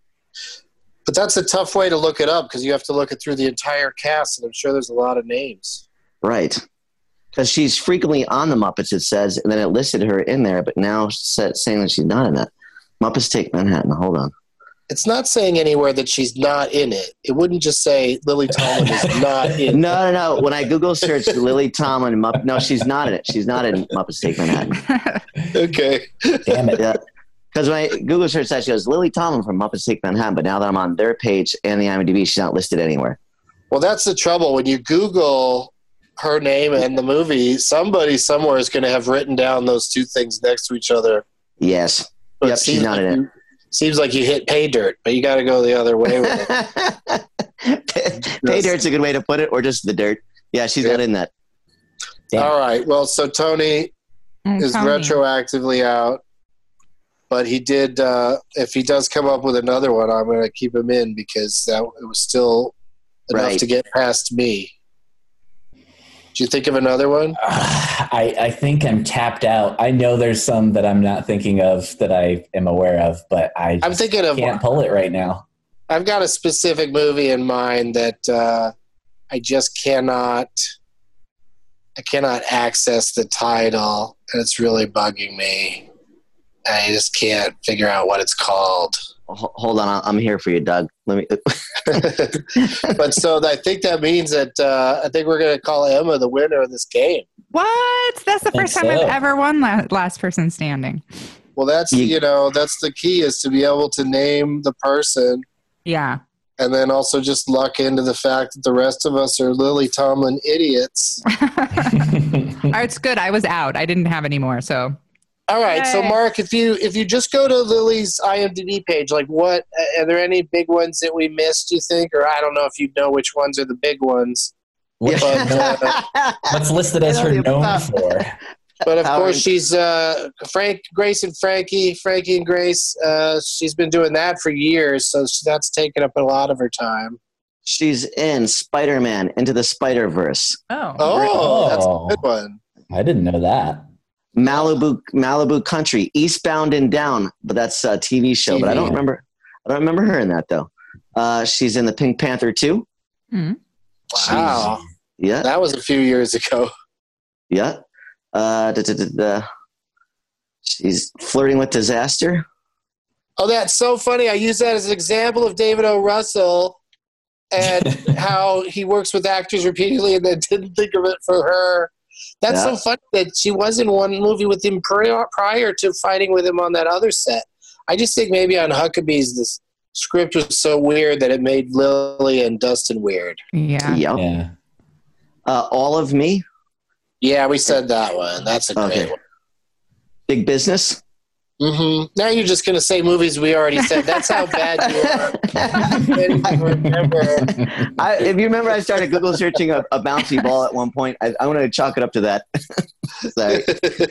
But that's a tough way to look it up because you have to look it through the entire cast, and I'm sure there's a lot of names. Right. Because she's frequently on the Muppets, it says, and then it listed her in there, but now said, saying that she's not in it. Muppets Take Manhattan. Hold on. It's not saying anywhere that she's not in it. It wouldn't just say Lily Tomlin is not in it. No, no, no. When I Google search Lily Tomlin, Mupp- no, she's not in it. She's not in Muppets Take Manhattan. Okay. Damn it. Yeah. Because when I Google search that, she goes, Lily Tomlin from Muppets Take Manhattan, but now that I'm on their page and the I M D B, she's not listed anywhere. Well, that's the trouble. When you Google her name and the movie, somebody somewhere is going to have written down those two things next to each other. Yes. But Yep, it she's seems not like in it. you- Seems like you hit pay dirt, but you got to go the other way with it. Pay dirt's a good way to put it, or just the dirt. Yeah, she's Yeah. not in that. Damn. All right. Well, so Tony Mm, is Tony. retroactively out, but he did. Uh, if he does come up with another one, I'm going to keep him in because that it was still enough Right. to get past me. Do you think of another one? I, I think I'm tapped out. I know there's some that I'm not thinking of that I am aware of, but I I'm just thinking of. can't pull it right now. I've got a specific movie in mind that uh, I just cannot. I cannot access the title, and it's really bugging me. I just can't figure out what it's called. Ho- Hold on, I'm here for you, Doug. Let me. But so I think that means that uh, I think we're going to call Emma the winner of this game. What? That's the Think first time so. I've ever won la- last person standing. Well, that's You- you know that's the key is to be able to name the person, Yeah. and then also just luck into the fact that the rest of us are Lily Tomlin idiots. It's good. I was out. I didn't have any more. So All right, so Yay. Mark, if you if you just go to Lily's I M D B page, like what are there any big ones that we missed? You think, or I don't know if you know which ones are the big ones. What- But, uh, What's listed as her known for? But of Howard. course, she's uh, Frank, Grace, and Frankie, Frankie and Grace. Uh, she's been doing that for years, so that's taken up a lot of her time. She's in Spider-Man Into the Spider-Verse. Oh. Oh, that's a good one. I didn't know that. Malibu Malibu Country, Eastbound and Down, but that's a T V show. T V. But I don't remember. I don't remember her in that though. Uh, she's in the Pink Panther two. Mm. Wow. She's, yeah, That was a few years ago. yeah. Uh, da, da, da, da. She's flirting with disaster. Oh, that's so funny. I use that as an example of David O. Russell and how he works with actors repeatedly and then didn't think of it for her. That's Yeah. so funny that she was in one movie with him prior, prior to fighting with him on that other set. I just think maybe on Huckabee's, this script was so weird that it made Lily and Dustin weird. Yeah. Yep. Yeah. Uh, All of Me, Yeah, we said that one. That's a great Okay. one. Big Business. Mm-hmm. Now you're just going to say movies we already said. That's how bad you are. I can't even remember. I, if you remember, I started Google searching a, a bouncy ball at one point. I, I want to chalk it up to that. Sorry.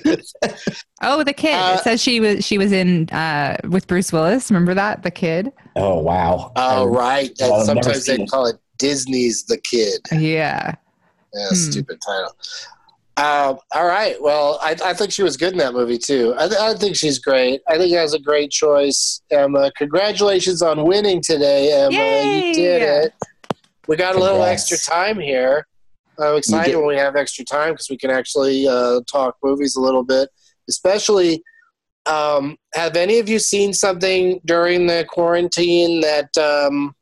Oh, the kid. Uh, it says she was she was in uh, with Bruce Willis. Remember that? The kid. Oh, wow. Oh, right. Well, And I've never sometimes they seen it. call it Disney's The Kid. Yeah. Yeah, Hmm. stupid title. Um, all right. Well, I, I think she was good in that movie, too. I, th- I think she's great. I think that was a great choice, Emma. Congratulations on winning today, Emma. Yay! You did it. We got a little Congrats. extra time here. I'm excited did- when we have extra time because we can actually uh, talk movies a little bit. Especially, um, have any of you seen something during the quarantine that, um,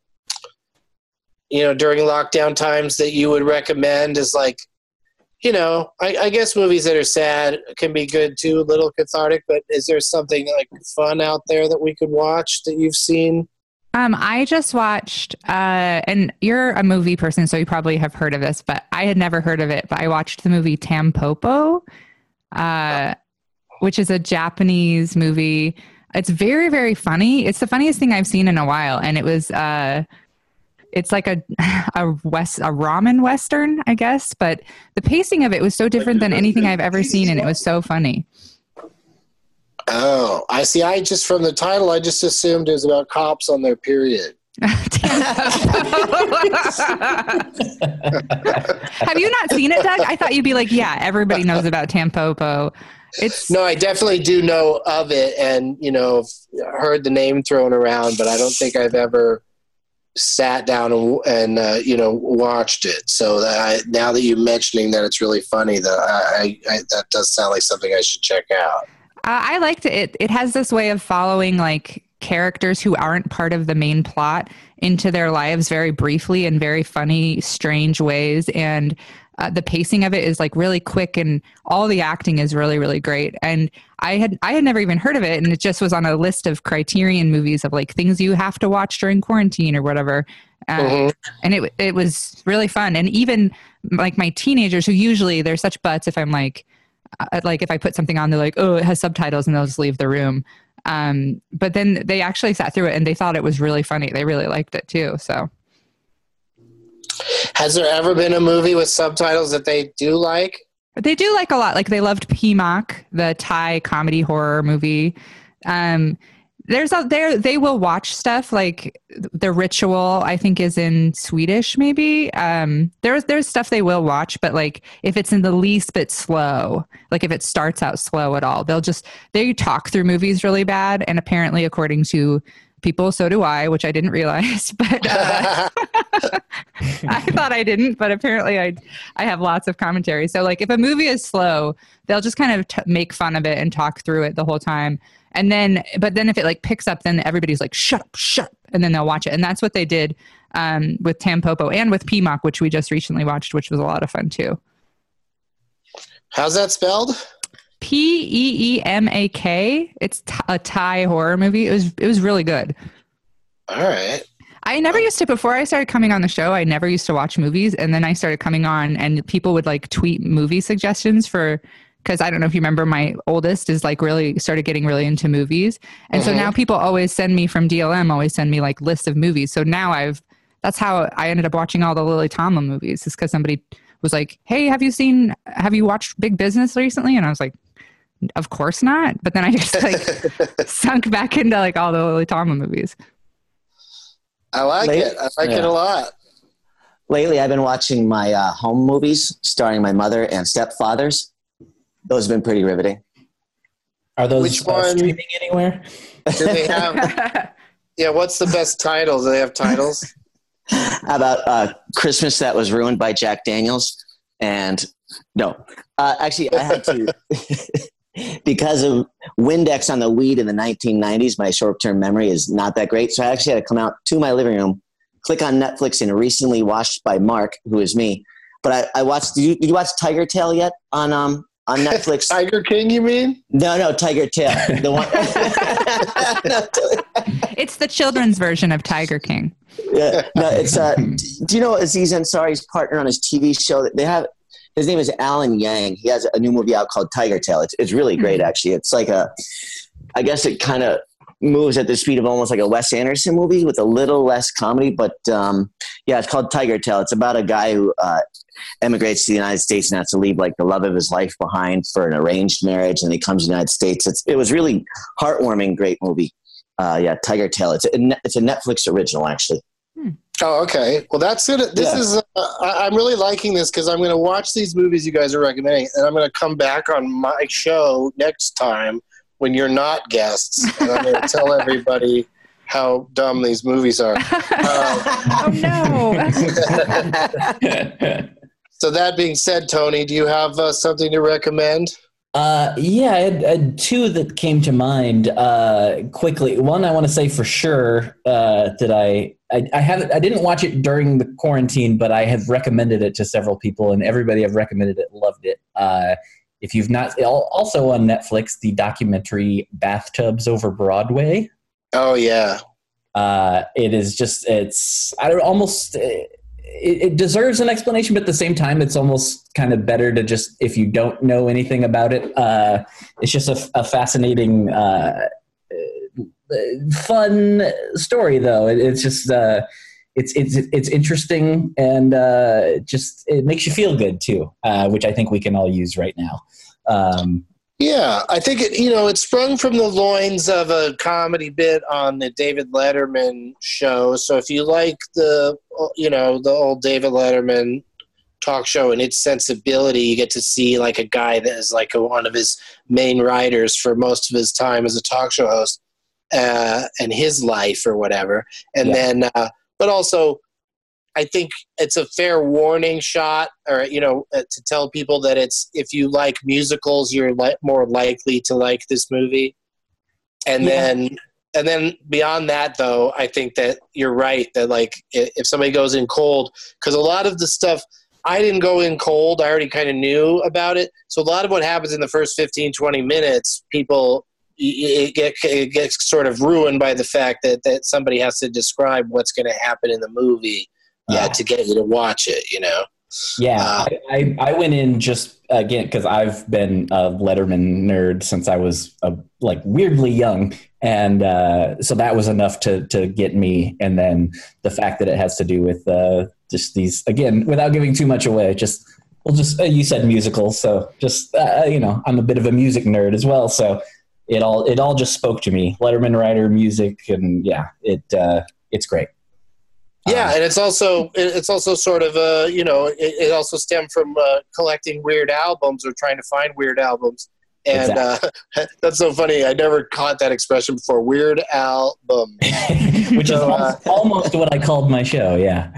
you know, during lockdown times that you would recommend as like, you know, I, I guess movies that are sad can be good too, a little cathartic, but is there something like fun out there that we could watch that you've seen? Um, I just watched, uh, and you're a movie person, so you probably have heard of this, but I had never heard of it. But I watched the movie Tampopo, uh, which is a Japanese movie. It's very, very funny. It's the funniest thing I've seen in a while, and it was, uh, it's like a a west a ramen western, I guess. But the pacing of it was so different than anything I've ever seen, and it was so funny. Oh, I see. I just, from the title, I just assumed it was about cops on their period. Have you not seen it, Doug? I thought you'd be like, yeah, everybody knows about Tampopo. It's No, I definitely do know of it and, you know, heard the name thrown around, but I don't think I've ever sat down and, and uh, you know, watched it. So that I, now that you're mentioning that it's really funny, that I, I, that does sound like something I should check out. Uh, I liked it. It has this way of following like characters who aren't part of the main plot into their lives very briefly in very funny, strange ways. And uh, the pacing of it is like really quick, and all the acting is really, really great. And I had I had never even heard of it, and it just was on a list of Criterion movies of like things you have to watch during quarantine or whatever. Uh, Mhm. And it it was really fun. And even like my teenagers, who usually they're such butts if I'm like, uh, like if I put something on, they're like, oh, it has subtitles, and they'll just leave the room. Um, but then they actually sat through it and they thought it was really funny. They really liked it too. So Has there ever been a movie with subtitles that they do like? but they do like a lot. Like they loved P M O C, the Thai comedy horror movie. Um, there's a there they will watch stuff like The Ritual, I think is in Swedish maybe. Um, there's there's stuff they will watch, but like if it's in the least bit slow, like if it starts out slow at all, they'll just they talk through movies really bad. And apparently, according to people, so do I, which I didn't realize, but uh, I thought I didn't, but apparently I I have lots of commentary. So like if a movie is slow, they'll just kind of t- make fun of it and talk through it the whole time. And then, but then if it like picks up, then everybody's like, shut up, shut up. And then they'll watch it. And that's what they did um, with Tampopo and with P M O C, which we just recently watched, which was a lot of fun too. How's that spelled? P E E M A K. It's t- a Thai horror movie. It was, it was really good. All right. I never used to, before I started coming on the show, I never used to watch movies. And then I started coming on and people would like tweet movie suggestions for, because I don't know if you remember, my oldest is like really started getting really into movies. And so Mhm. now people always send me from D L M, always send me like lists of movies. So now I've, that's how I ended up watching all the Lily Tomlin movies, is because somebody was like, hey, have you seen, have you watched Big Business recently? And I was like, of course not. But then I just like sunk back into like all the Lily Tomlin movies. I like Late- it. I like yeah. it a lot. lately I've been watching my uh, home movies starring my mother and stepfathers. Those have been pretty riveting. Are those Which uh, one? streaming anywhere? Do they have? Yeah, what's the best titles? Do they have titles? How about uh, Christmas That Was Ruined by Jack Daniels? And no, uh, actually, I had to because of Windex on the weed in the nineteen nineties. My short-term memory is not that great, so I actually had to come out to my living room, click on Netflix, and recently watched by Mark, who is me. But I, I watched. Did you, did you watch Tiger Tail yet on um on Netflix? Tiger King, you mean? No, no, Tiger Tail. The one. It's the children's version of Tiger King. Yeah, no, it's. Uh, do you know Aziz Ansari's partner on his T V show? They have. His name is Alan Yang. He has a new movie out called Tiger Tail. It's it's really great, actually. It's like a. I guess it kind of moves at the speed of almost like a Wes Anderson movie with a little less comedy, but um, yeah, it's called Tiger Tail. It's about a guy who uh, emigrates to the United States and has to leave like the love of his life behind for an arranged marriage, and he comes to the United States. It's it was really heartwarming, great movie. Uh, yeah, Tiger Tail. It's a, it's a Netflix original, actually. Hmm. Oh, okay. Well, that's it. This Yeah. is. Uh, I, I'm really liking this because I'm going to watch these movies you guys are recommending, and I'm going to come back on my show next time when you're not guests, and I'm going to tell everybody how dumb these movies are. Uh, Oh no! so that being said, Tony, do you have uh, something to recommend? Uh, yeah, I had, I had two that came to mind uh, quickly. One, I want to say for sure uh, that I I, I haven't I didn't watch it during the quarantine, but I have recommended it to several people, and everybody I've recommended it loved it. Uh, if you've not, also on Netflix, the documentary Bathtubs Over Broadway. Oh yeah, uh, it is just it's I don't almost. It, it deserves an explanation, but at the same time, it's almost kind of better to just, if you don't know anything about it, uh, it's just a, a fascinating, uh, fun story, though. It, it's just, uh, it's it's it's interesting, and uh, just it makes you feel good too, uh, which I think we can all use right now. Um, yeah. I think it. You know, it sprung from the loins of a comedy bit on the David Letterman show. So if you like the, you know, the old David Letterman talk show and its sensibility, you get to see like a guy that is like a, one of his main writers for most of his time as a talk show host, uh, and his life or whatever. And yeah. then, uh, but also, I think it's a fair warning shot, or you know, uh, to tell people that it's if you like musicals, you're li- more likely to like this movie. And yeah. then, and then beyond that, though, I think that you're right that like if somebody goes in cold, because a lot of the stuff I didn't go in cold, I already kind of knew about it. So a lot of what happens in the first fifteen, twenty minutes, people it, get, it gets sort of ruined by the fact that that somebody has to describe what's going to happen in the movie. Yeah, uh, to get you to watch it, you know. Yeah, uh, I, I, I went in just again because I've been a Letterman nerd since I was uh, like weirdly young, and uh, so that was enough to to get me. And then the fact that it has to do with uh, just these again, without giving too much away, just well, just uh, you said musicals, so just uh, you know, I'm a bit of a music nerd as well, so it all it all just spoke to me. Letterman writer, music, and yeah, it uh, it's great. Yeah, and it's also it's also sort of a you know it, it also stemmed from uh, collecting weird albums or trying to find weird albums, and exactly. uh, that's so funny. I never caught that expression before. Weird album, which so, is almost, uh, almost what I called my show. Yeah.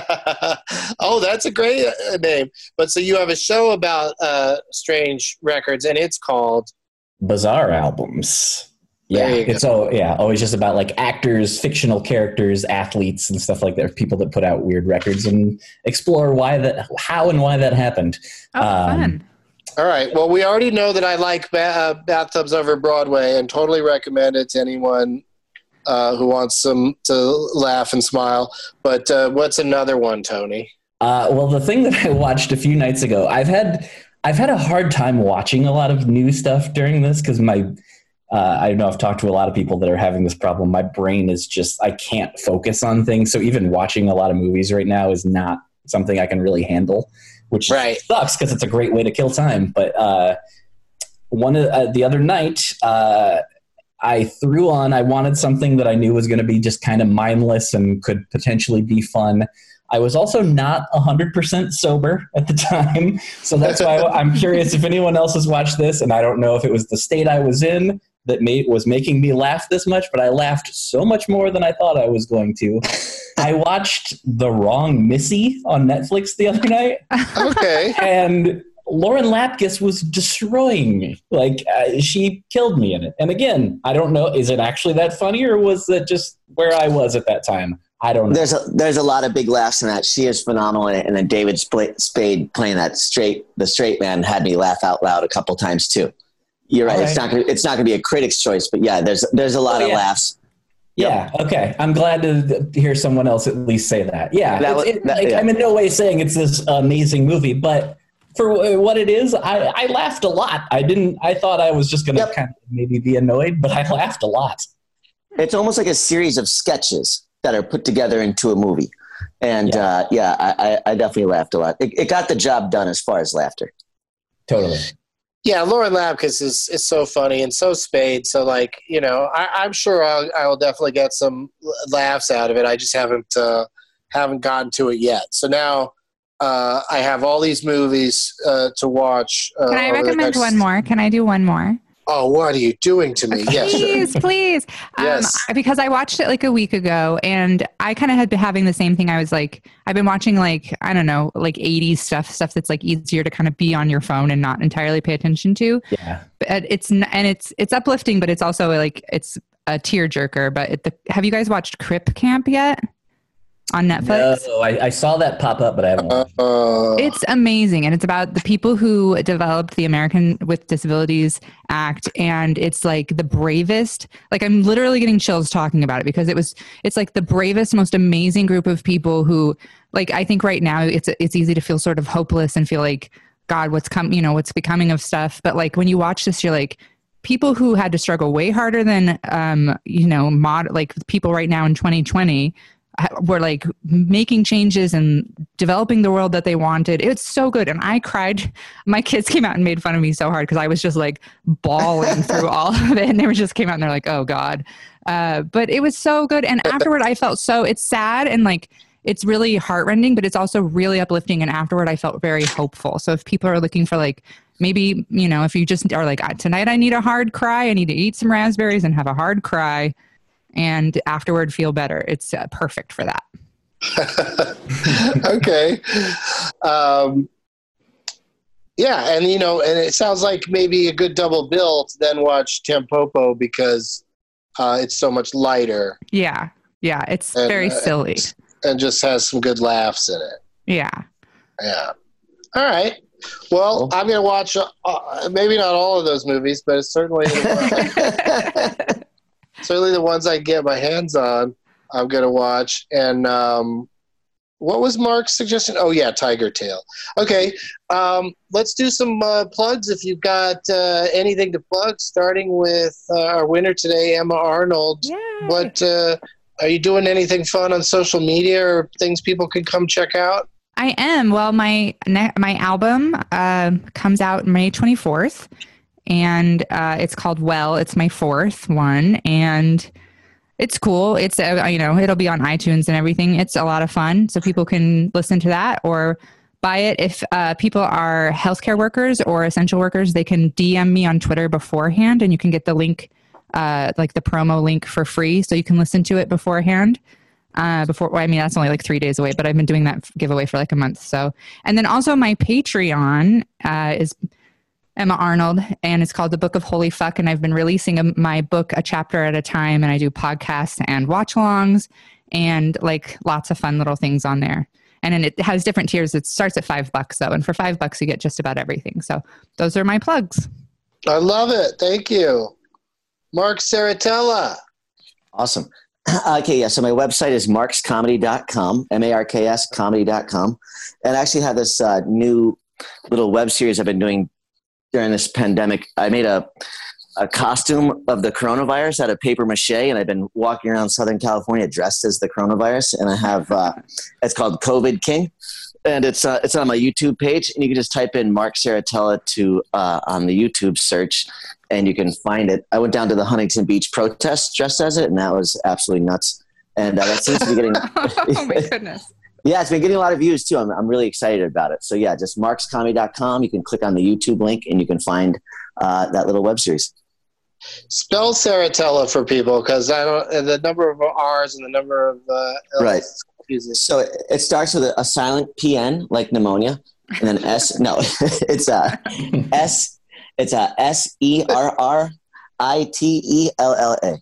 Oh, that's a great uh, name. But so you have a show about uh, strange records, and it's called Bizarre Albums. Yeah, it's all yeah, always just about like actors, fictional characters, athletes, and stuff like that. People that put out weird records and explore why that, how and why that happened. Oh, um, fun! All right. Well, we already know that I like ba- uh, Bathtubs Over Broadway, and totally recommend it to anyone uh, who wants some to laugh and smile. But uh, what's another one, Tony? Uh, well, the thing that I watched a few nights ago, I've had I've had a hard time watching a lot of new stuff during this because my Uh, I know I've talked to a lot of people that are having this problem. My brain is just, I can't focus on things. So even watching a lot of movies right now is not something I can really handle, which right. sucks because it's a great way to kill time. But uh, one uh, the other night, uh, I threw on, I wanted something that I knew was going to be just kind of mindless and could potentially be fun. I was also not one hundred percent sober at the time. So that's why I'm curious if anyone else has watched this. And I don't know if it was the state I was in that made, was making me laugh this much, but I laughed so much more than I thought I was going to. I watched The Wrong Missy on Netflix the other night. Okay. And Lauren Lapkus was destroying me. Like, uh, she killed me in it. And again, I don't know, is it actually that funny, or was it just where I was at that time? I don't know. There's a there's a lot of big laughs in that. She is phenomenal in it. And then David Spade playing that straight the straight man had me laugh out loud a couple times too. You're right. right. It's not gonna it's not gonna be a critic's choice, but yeah, there's there's a lot oh, of yeah. laughs. Yeah. Yep. Okay. I'm glad to hear someone else at least say that. Yeah. That was, it, that, like, yeah. I'm in no way saying it's this amazing movie, but for what it is, I, I laughed a lot. I didn't. I thought I was just going to yep. kind of maybe be annoyed, but I laughed a lot. It's almost like a series of sketches that are put together into a movie, and yeah, uh, yeah I, I definitely laughed a lot. It, it got the job done as far as laughter. Totally. Yeah, Lauren Lapkus is, is so funny and so Spade. So, like, you know, I, I'm sure I'll, I'll definitely get some laughs out of it. I just haven't uh, haven't gotten to it yet. So now uh, I have all these movies uh, to watch. Uh, Can I recommend next... one more? Can I do one more? Oh, what are you doing to me? Yes, please, please. Um, yes. Because I watched it like a week ago, and I kind of had been having the same thing. I was like, I've been watching like, I don't know, like eighties stuff, stuff that's like easier to kind of be on your phone and not entirely pay attention to. Yeah. But it's, and it's, it's uplifting, but it's also like, it's a tearjerker. But it, the, have you guys watched Crip Camp yet? On Netflix? No, I, I saw that pop up, but I haven't watched it. Uh, It's amazing. And it's about the people who developed the American with Disabilities Act. And it's like the bravest, like I'm literally getting chills talking about it because it was, it's like the bravest, most amazing group of people who, like, I think right now it's, it's easy to feel sort of hopeless and feel like, God, what's come, you know, what's becoming of stuff. But like, when you watch this, you're like, people who had to struggle way harder than, um, you know, mod, like people right now in twenty twenty were like making changes and developing the world that they wanted. It's so good. And I cried. My kids came out and made fun of me so hard because I was just like bawling through all of it. And they were just came out and they're like, oh God. Uh, but it was so good. And afterward I felt so, it's sad and like, it's really heartrending, but it's also really uplifting. And afterward I felt very hopeful. So if people are looking for like, maybe, you know, if you just are like, tonight I need a hard cry, I need to eat some raspberries and have a hard cry, and afterward feel better. It's uh, perfect for that. Okay. Um, yeah, and you know, and it sounds like maybe a good double bill to then watch Tampopo because uh, it's so much lighter. Yeah, yeah, it's and, very uh, silly. And just has some good laughs in it. Yeah. Yeah. All right. Well, I'm going to watch uh, maybe not all of those movies, but it's certainly certainly the ones I get my hands on, I'm going to watch. And um, what was Mark's suggestion? Oh, yeah, Tiger Tail. Okay, um, let's do some uh, plugs if you've got uh, anything to plug, starting with uh, our winner today, Emma Arnold. Yay. What uh, are you doing anything fun on social media or things people can come check out? I am. Well, my my album uh, comes out May twenty-fourth. And uh, it's called Well. It's my fourth one, and it's cool. It's uh, you know, it'll be on iTunes and everything. It's a lot of fun, so people can listen to that or buy it. If uh, people are healthcare workers or essential workers, they can D M me on Twitter beforehand, and you can get the link, uh, like the promo link, for free, so you can listen to it beforehand. Uh, before, well, I mean, that's only like three days away, but I've been doing that giveaway for like a month. So, and then also my Patreon uh, is Emma Arnold, and it's called The Book of Holy Fuck, and I've been releasing a, my book a chapter at a time, and I do podcasts and watch-alongs and like lots of fun little things on there. And then it has different tiers. It starts at five bucks though, and for five bucks you get just about everything. So those are my plugs. I love it. Thank you. Mark Saratella. Awesome. Okay, yeah, so my website is marks comedy dot com, M A R K S comedy dot com. And I actually have this uh, new little web series I've been doing during this pandemic. I made a, a costume of the coronavirus out of paper mache, and I've been walking around Southern California dressed as the coronavirus. And I have, uh, it's called COVID King, and it's uh, it's on my YouTube page. And you can just type in Mark Saratella to uh, on the YouTube search, and you can find it. I went down to the Huntington Beach protest dressed as it, and that was absolutely nuts. And uh, that seems to be getting. Oh my goodness. Yeah, it's been getting a lot of views too. I'm, I'm really excited about it. So yeah, just marks comedy dot com. You can click on the YouTube link and you can find uh, that little web series. Spell Saratella for people, because I don't the number of R's and the number of uh, L's right. is confusing. So it, it starts with a, a silent P N like pneumonia, and then S. No, it's a S. It's a S E R R I T E L L A.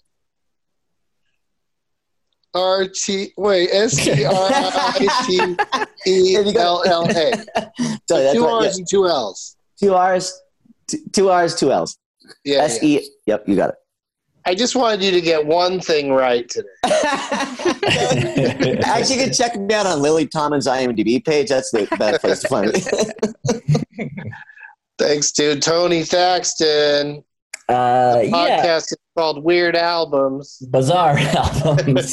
R T wait S T R I T E L L A. Two R's and two L's. Two R's, two, two R's, two L's. Yeah. S E. Yep, you got it. I just wanted you to get one thing right today. Actually, you can check me out on Lily Tomlin's I M D B page. That's the best place to find me. Thanks, dude. Tony Thaxton. Uh, the podcast yeah. is called Weird Albums. Bizarre albums.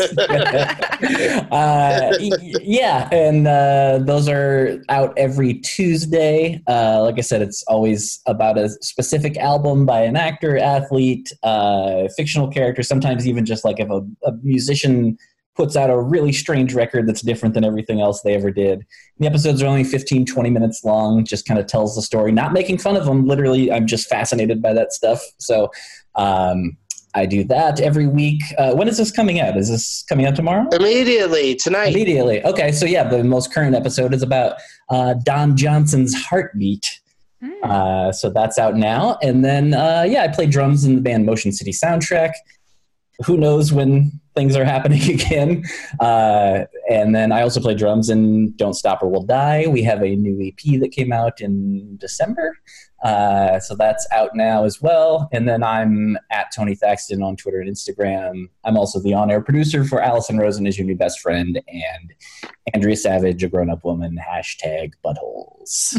uh, yeah, and uh, those are out every Tuesday. Uh, like I said, it's always about a specific album by an actor, athlete, uh, fictional character, sometimes even just like if a, a musician puts out a really strange record that's different than everything else they ever did. The episodes are only fifteen, twenty minutes long, just kind of tells the story. Not making fun of them. Literally, I'm just fascinated by that stuff. So um, I do that every week. Uh, when is this coming out? Is this coming out tomorrow? Immediately, tonight. Immediately. Okay, so yeah, the most current episode is about uh, Don Johnson's Heartbeat. Mm. Uh, so that's out now. And then, uh, yeah, I play drums in the band Motion City Soundtrack. Who knows when things are happening again. Uh, and then I also play drums in Don't Stop or We'll Die. We have a new E P that came out in December. Uh, so that's out now as well. And then I'm at Tony Thaxton on Twitter and Instagram. I'm also the on-air producer for Allison Rosen Is Your New Best Friend and Andrea Savage, A Grown-Up Woman, hashtag buttholes.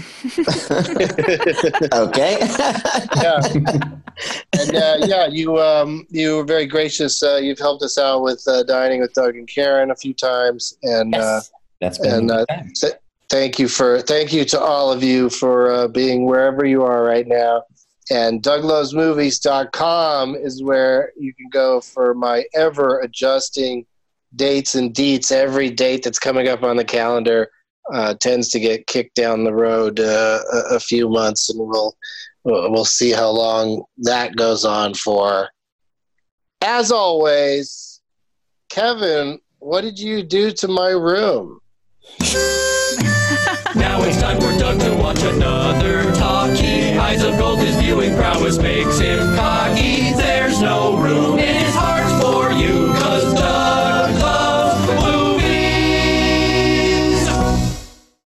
Okay. Yeah. And uh, yeah, you um, you were very gracious. Uh, you've helped us out with uh, Dining with Doug and Karen a few times, and yes, uh, that's been and uh, th- thank you for thank you to all of you for uh, being wherever you are right now. And Doug Loves Movies dot com is where you can go for my ever adjusting dates and deets. Every date that's coming up on the calendar uh, tends to get kicked down the road uh, a, a few months, and we'll. We'll see how long that goes on for. As always, Kevin, what did you do to my room? Now it's time for Doug to watch another talkie. Eyes of gold, his viewing prowess makes him cocky. There's no room